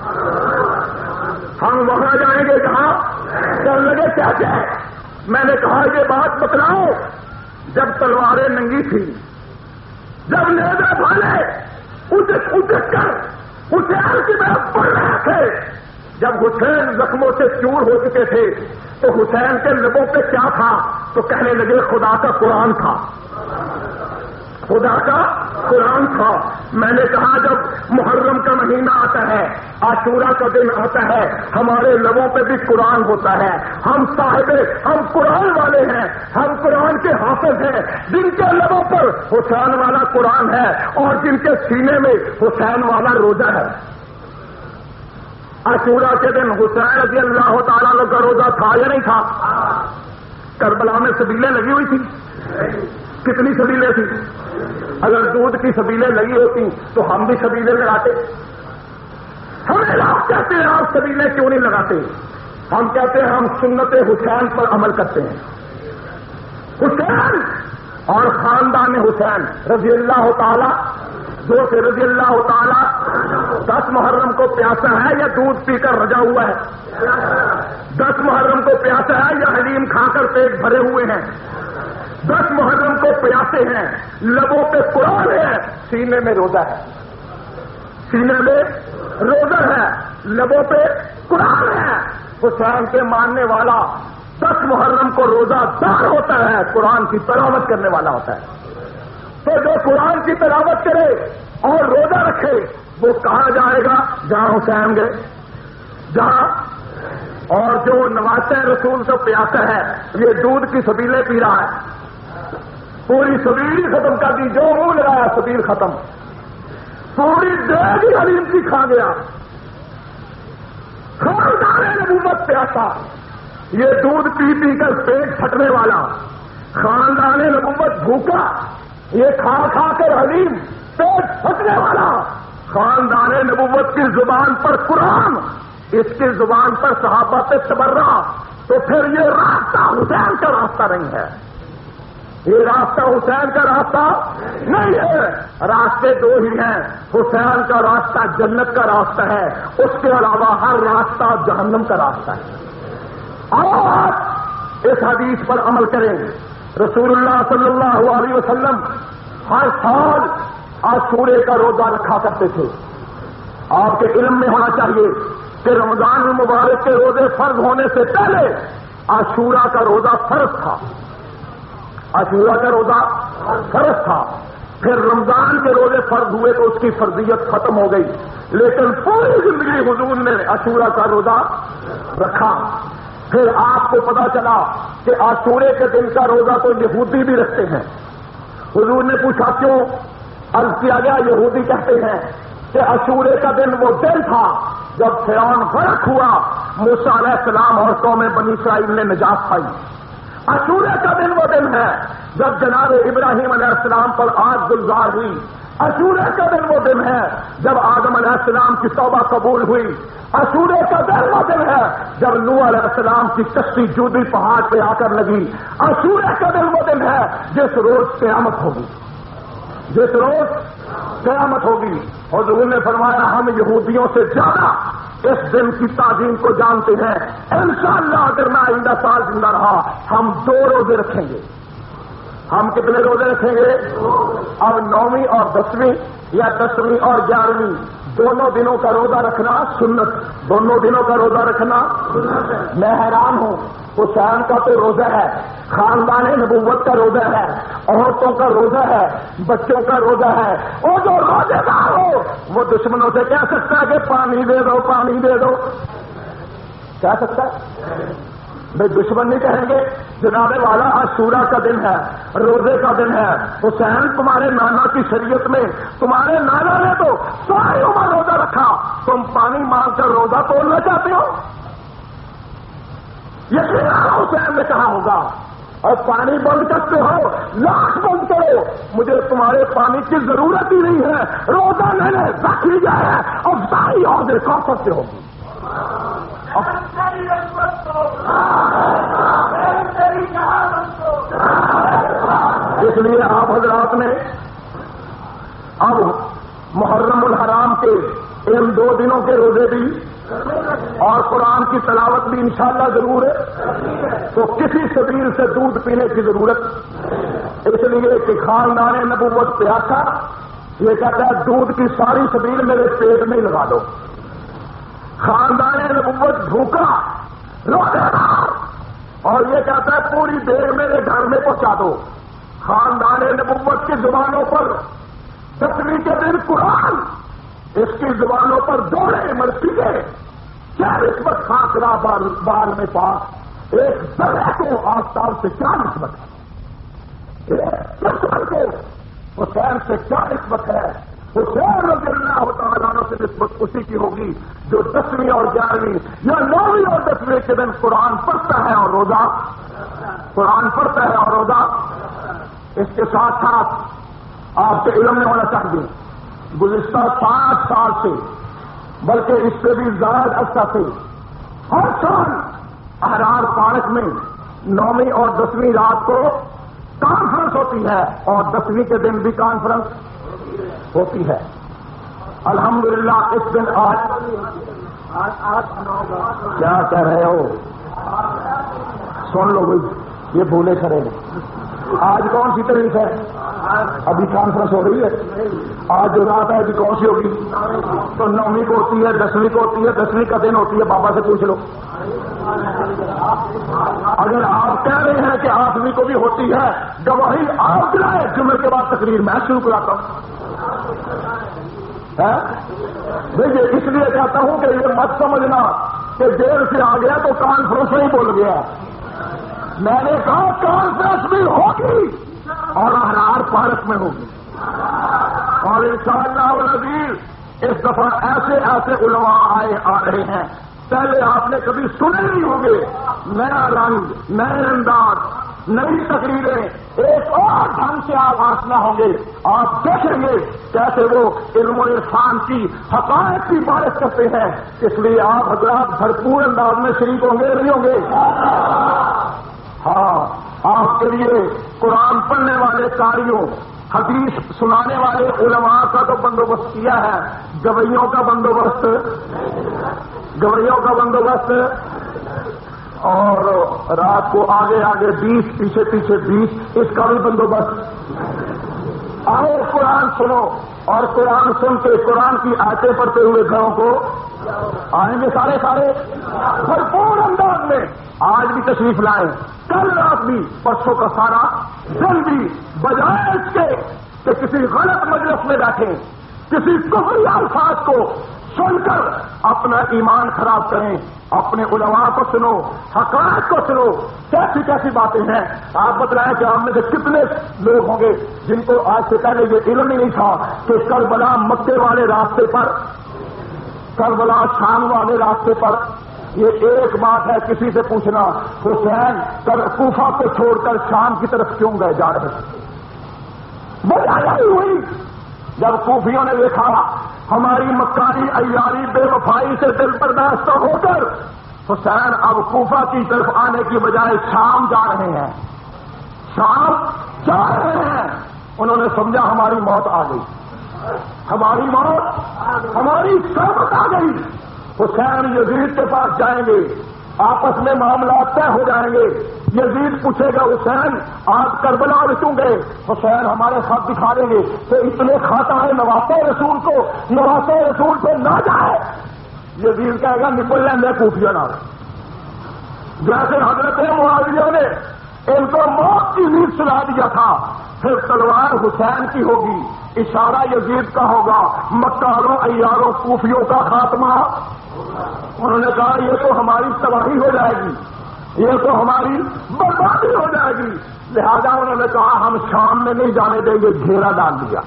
S1: ہم وہاں جائیں گے جہاں. کہنے لگے کیا ہے؟ میں نے کہا یہ بات بتلاؤ، جب تلواریں ننگی تھی، جب نیزے بھالے اٹھ کر حسین کی طرف بڑھ رہے تھے، جب حسین زخموں سے چور ہو چکے تھے تو حسین کے لبوں پہ کیا تھا؟ تو کہنے لگے خدا کا قرآن تھا. میں نے کہا جب محرم کا مہینہ آتا ہے، عاشورہ کا دن آتا ہے، ہمارے لبوں پہ بھی قرآن ہوتا ہے. ہم قرآن والے ہیں، ہم قرآن کے حافظ ہیں. جن کے لبوں پر حسین والا قرآن ہے اور جن کے سینے میں حسین والا روزہ ہے. عاشورہ کے دن حسین رضی اللہ تعالیٰ عنہ کا روزہ تھا یا نہیں تھا؟ کربلا میں سبیلیں لگی ہوئی تھی. کتنی سبیلیں تھی؟ اگر دودھ کی سبیلیں لگی ہوتی تو ہم بھی سبیلیں لگاتے. ہمیں آپ کہتے ہیں آپ سبیلیں کیوں نہیں لگاتے؟ ہم کہتے ہیں ہم سنت حسین پر عمل کرتے ہیں. حسین اور خاندان حسین رضی اللہ تعالی رضی اللہ تعالی 10 محرم کو پیاسا ہے یا دودھ پی کر رجا ہوا ہے؟ 10 محرم کو پیاسا ہے یا حلیم کھا کر پیٹ بھرے ہوئے ہیں؟ 10 محرم کو پیاسے ہیں، لبوں پہ قرآن ہے، سینے میں روزہ ہے. لبوں پہ قرآن ہے. حسین کے ماننے والا 10 محرم کو روزہ دار ہوتا ہے، قرآن کی تلاوت کرنے والا ہوتا ہے۔ تو جو قرآن کی تلاوت کرے اور روزہ رکھے وہ کہاں جائے گا؟ جہاں حسین گئے، جہاں، اور جو نوازتے رسول سے پیاسا ہے یہ دودھ کی سبیلیں پی رہا ہے، پوری سبیل ختم کر دی، جو منہ لگایا سبیل ختم، پوری دیگ ہی حلیم کی کھا گیا، خاندان نبوت پیاسا، یہ دودھ پی پی کر پیٹ پھٹنے والا، خاندان نبوت بھوکا، یہ کھا کھا کر حلیم پیٹ پھٹنے والا، خاندان نبوت کی زبان پر قرآن، اس کی زبان پر صحابہ پہ تبرہ، تو پھر یہ راستہ حسین کا راستہ نہیں ہے، یہ راستہ حسین کا راستہ نہیں ہے، راستے دو ہی ہیں، حسین کا راستہ جنت کا راستہ ہے، اس کے علاوہ ہر راستہ جہنم کا راستہ ہے۔ اور اس حدیث پر عمل کریں، رسول اللہ صلی اللہ علیہ وسلم ہر سال عاشورے کا روزہ رکھا کرتے تھے۔ آپ کے علم میں ہونا چاہیے کہ رمضان المبارک کے روزے فرض ہونے سے پہلے عاشورہ کا روزہ فرض تھا، عاشورہ کا روزہ فرض تھا، پھر رمضان کے روزے فرض ہوئے تو اس کی فرضیت ختم ہو گئی، لیکن پوری زندگی حضور نے عاشورہ کا روزہ رکھا۔ پھر آپ کو پتا چلا کہ عاشورے کے دن کا روزہ تو یہودی بھی رکھتے ہیں، حضور نے پوچھا کیوں؟ عرض کیا گیا یہودی کہتے ہیں کہ عاشورے کا دن وہ دن تھا جب فرعون غرق ہوا، موسیٰ علیہ السلام اور قوم بنی اسرائیل نے نجات پائی، عاشورے کا دن وہ دن ہے جب جناب ابراہیم علیہ السلام پر آگ گلزار ہوئی، عاشورے کا دن وہ دن ہے جب آدم علیہ السلام کی توبہ قبول ہوئی، عاشورے کا دن وہ دن ہے جب نوح علیہ السلام کی کشتی جودی پہاڑ پہ آ کر لگی، عاشورے کا دن وہ دن ہے جس روز قیامت ہوگی، جس روز قیامت ہوگی۔ حضور نے فرمایا ہم یہودیوں سے زیادہ اس دن کی تعظیم کو جانتے ہیں، انشاءاللہ اگر میں آئندہ سال زندہ رہا ہم 2 روزے رکھیں گے۔ ہم کتنے روزے رکھیں گے؟ اب 9ویں اور 10ویں یا 10ویں اور 11ویں دونوں دنوں کا روزہ رکھنا سنت، دونوں دنوں کا روزہ رکھنا سنت۔ میں حیران ہوں، حسین کا تو روزہ ہے، خاندان نبوت کا روزہ ہے، عورتوں کا روزہ ہے، بچوں کا روزہ ہے، وہ جو روزے دار ہو وہ دشمنوں سے کہہ سکتا ہے کہ پانی دے دو، پانی دے دو، کہہ سکتا ہے؟ بھائی دشمن نہیں کہیں گے جناب والا عاشورہ کا دن ہے، روزے کا دن ہے، حسین تمہارے نانا کی شریعت میں تمہارے نانا نے تو ساری عمر روزہ رکھا، تم پانی مانگ کر روزہ توڑنا چاہتے ہو؟ یقیناً حسین نے کہا ہوگا، اور پانی بند کرتے ہو لاکھ بند کرو، مجھے تمہارے پانی کی ضرورت ہی نہیں ہے، روزہ میں نے رکھ لیا ہے، اور ساری عورتیں کافر سے ہوگی۔ اس لیے آپ حضرات نے اب محرم الحرام کے ان 2 دنوں کے روزے بھی اور قرآن کی تلاوت بھی انشاءاللہ ضرور ہے، تو کسی سبیل سے دودھ پینے کی ضرورت، اس لیے کہ خاندان نبوت پیاسا یہ کہتا ہے دودھ کی ساری سبیل میرے پیٹ میں لگا دو، خاندان نبوت بھوکا روزے دار اور یہ کہتا ہے پوری دیر میرے گھر میں پہنچا دو، خاندان نبوت کی زبانوں پر 10ویں کے دن قرآن، اس کی زبانوں پر دوڑے مرتبے، کیا نسبت خاصرا بال میں پاس، ایک ذرے کو آفتاب سے کیا نسبت ہے، ایک دشمن کو حسین سے کیا نسبت ہے؟ حسین رضی اللہ تعالیٰ عنہ سے نسبت اسی کی ہوگی جو 10ویں اور 11ویں یا 9ویں اور 10ویں کے دن قرآن پڑھتا ہے اور روزہ، قرآن پڑھتا ہے اور روزہ۔ اس کے ساتھ ساتھ آپ کے علم میں ہونا چاہیے گزشتہ 5 سال سے بلکہ اس سے بھی زیادہ عرصہ سے ہر سال احرار پارک میں 9ویں اور 10ویں رات کو کانفرنس ہوتی ہے اور 10ویں کے دن بھی کانفرنس ہوتی ہے۔ الحمدللہ اس دن آج کیا کہہ رہے ہو؟ سن لو بھائی، یہ بھولے کھڑے ہیں۔ آج کون سی تاریخ ہے؟ ابھی کانفرنس ہو رہی ہے۔ آج جو رات ہے ابھی کون سی ہوگی؟ تو 9ویں کو ہوتی ہے، 10ویں کو ہوتی ہے، 10ویں کا دن ہوتی ہے، بابا سے پوچھ لو۔ اگر آپ کہہ رہے ہیں کہ آدمی کو بھی ہوتی ہے، گواہی آپ دلائیں، جمعے کے بعد تقریر میں شروع کراتا ہوں۔ دیکھیے، اس لیے کہتا ہوں کہ یہ مت سمجھنا کہ دیر سے آ گیا تو کانفرنس نہیں بول گیا۔ میں نے کہا کانفرنس بھی ہوگی اور احرار پارک میں ہوگی، اور انشاءاللہ العزیز اس دفعہ ایسے علماء آ رہے ہیں پہلے آپ نے کبھی سنے نہیں ہوں گے۔ نیا رنگ، نئے انداز، نئی تقریریں، ایک اور ڈھنگ سے آپ آسنا ہوں گے۔ آپ دیکھیں گے کیسے وہ علم و عرفان کی حقائق کی بارش کرتے ہیں۔ اس لیے آپ حضرات بھرپور انداز میں شریک ہوں گے، نہیں ہوں گے؟ ہاں، آپ کے لیے قرآن پڑھنے والے قاریوں، حدیث سنانے والے علماء کا تو بندوبست کیا ہے، گویوں کا بندوبست، اور رات کو آگے آگے 20، پیچھے پیچھے 20، اس کا بھی بندوبست۔ آؤ قرآن سنو، اور قرآن سن کے قرآن کی آیتیں پڑھتے ہوئے گھروں کو آئیں گے سارے بھرپور انداز میں۔ آج بھی تشریف لائیں، کل رات بھی، پرسوں کا سارا دن بھی، بجائے اس کے کہ کسی غلط مجلس میں بیٹھیں، کسی کفری الفاظ کو سن کر اپنا ایمان خراب کریں، اپنے علماء کو سنو، حقائق کو سنو، کیسی کیسی باتیں ہیں۔ آپ بتلائیں کہ ہم میں سے کتنے لوگ ہوں گے جن کو آج سے پہلے یہ علم ہی نہیں تھا کہ کربلا مکے والے راستے پر، کربلا شام والے راستے پر۔ یہ ایک بات ہے کسی سے پوچھنا، حسین کوفہ کو چھوڑ کر شام کی طرف کیوں گئے جا رہے تھے؟ وجہ یہی ہوئی جب کوفیوں نے دیکھا ہماری مکاری عیاری بے وفائی سے دل برداشت ہو کر حسین اب کوفہ کی طرف آنے کی بجائے شام جا رہے ہیں، شام جا رہے ہیں۔ انہوں نے سمجھا ہماری موت آ گئی، ہماری موت، ہماری قیامت آ گئی۔ حسین یزید کے پاس جائیں گے، آپس میں معاملات طے ہو جائیں گے۔ یزید پوچھے گا حسین آپ کربلا میں کیوں گئے؟ حسین ہمارے خط دکھا دیں گے تو اتنے کھاتا ہے نواسے رسول کو، نواسے رسول پہ نہ جائے۔ یزید کہے گا نکل لیں میں کوفیہ نہ، جیسے حضرت معاویہ نے ان کو موت کی نیند سلا دیا تھا، پھر تلوار حسین کی ہوگی، اشارہ یزید کا ہوگا، مکاروں عیاروں کوفیوں کا خاتمہ۔ انہوں نے کہا یہ تو ہماری تباہی ہو جائے گی، یہ تو ہماری بربادی ہو جائے گی، لہذا انہوں نے کہا ہم شام میں نہیں جانے دیں گے، گھیرا ڈال دیا۔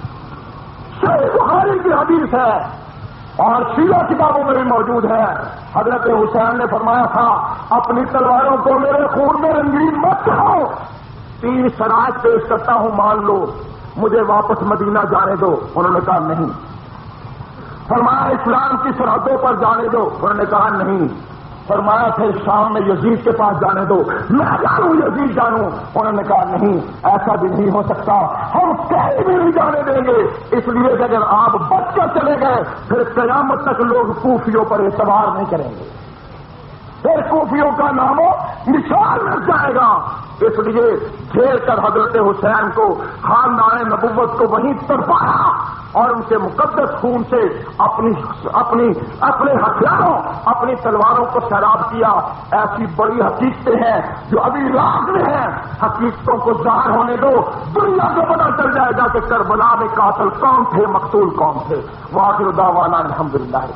S1: صحیح بخاری کی حدیث ہے اور سیرہ کتابوں میں بھی موجود ہے، حضرت حسین نے فرمایا تھا اپنی تلواروں کو میرے خون میں رنگین مت کرو، 3 شرائط پیش کرتا ہوں مان لو، مجھے واپس مدینہ جانے دو۔ انہوں نے کہا نہیں۔ فرمایا اسلام کی سرحدوں پر جانے دو، انہوں نے کہا نہیں۔ فرمایا پھر شام میں یزید کے پاس جانے دو، میں جانوں یزید جانوں، انہوں نے کہا نہیں، ایسا بھی نہیں ہو سکتا، ہم کہیں بھی نہیں جانے دیں گے، اس لیے کہ اگر آپ بچ کر چلے گئے پھر قیامت تک لوگ کوفیوں پر اعتبار نہیں کریں گے، پھر کوفیوں کا نام و نشان لگ جائے گا۔ اس لیے گھیر کر حضرت حسین کو خاندان نبوت کو وہیں تڑپایا اور ان کے مقدس خون سے اپنے ہتھیاروں، اپنی تلواروں کو سیراب کیا۔ ایسی بڑی حقیقتیں ہیں جو ابھی راز میں ہیں، حقیقتوں کو ظاہر ہونے دو، دنیا کو پتہ چل جائے گا کہ کربلا میں قاتل کون تھے، مقتول کون تھے۔ وآخر دعوانا الحمدللہ۔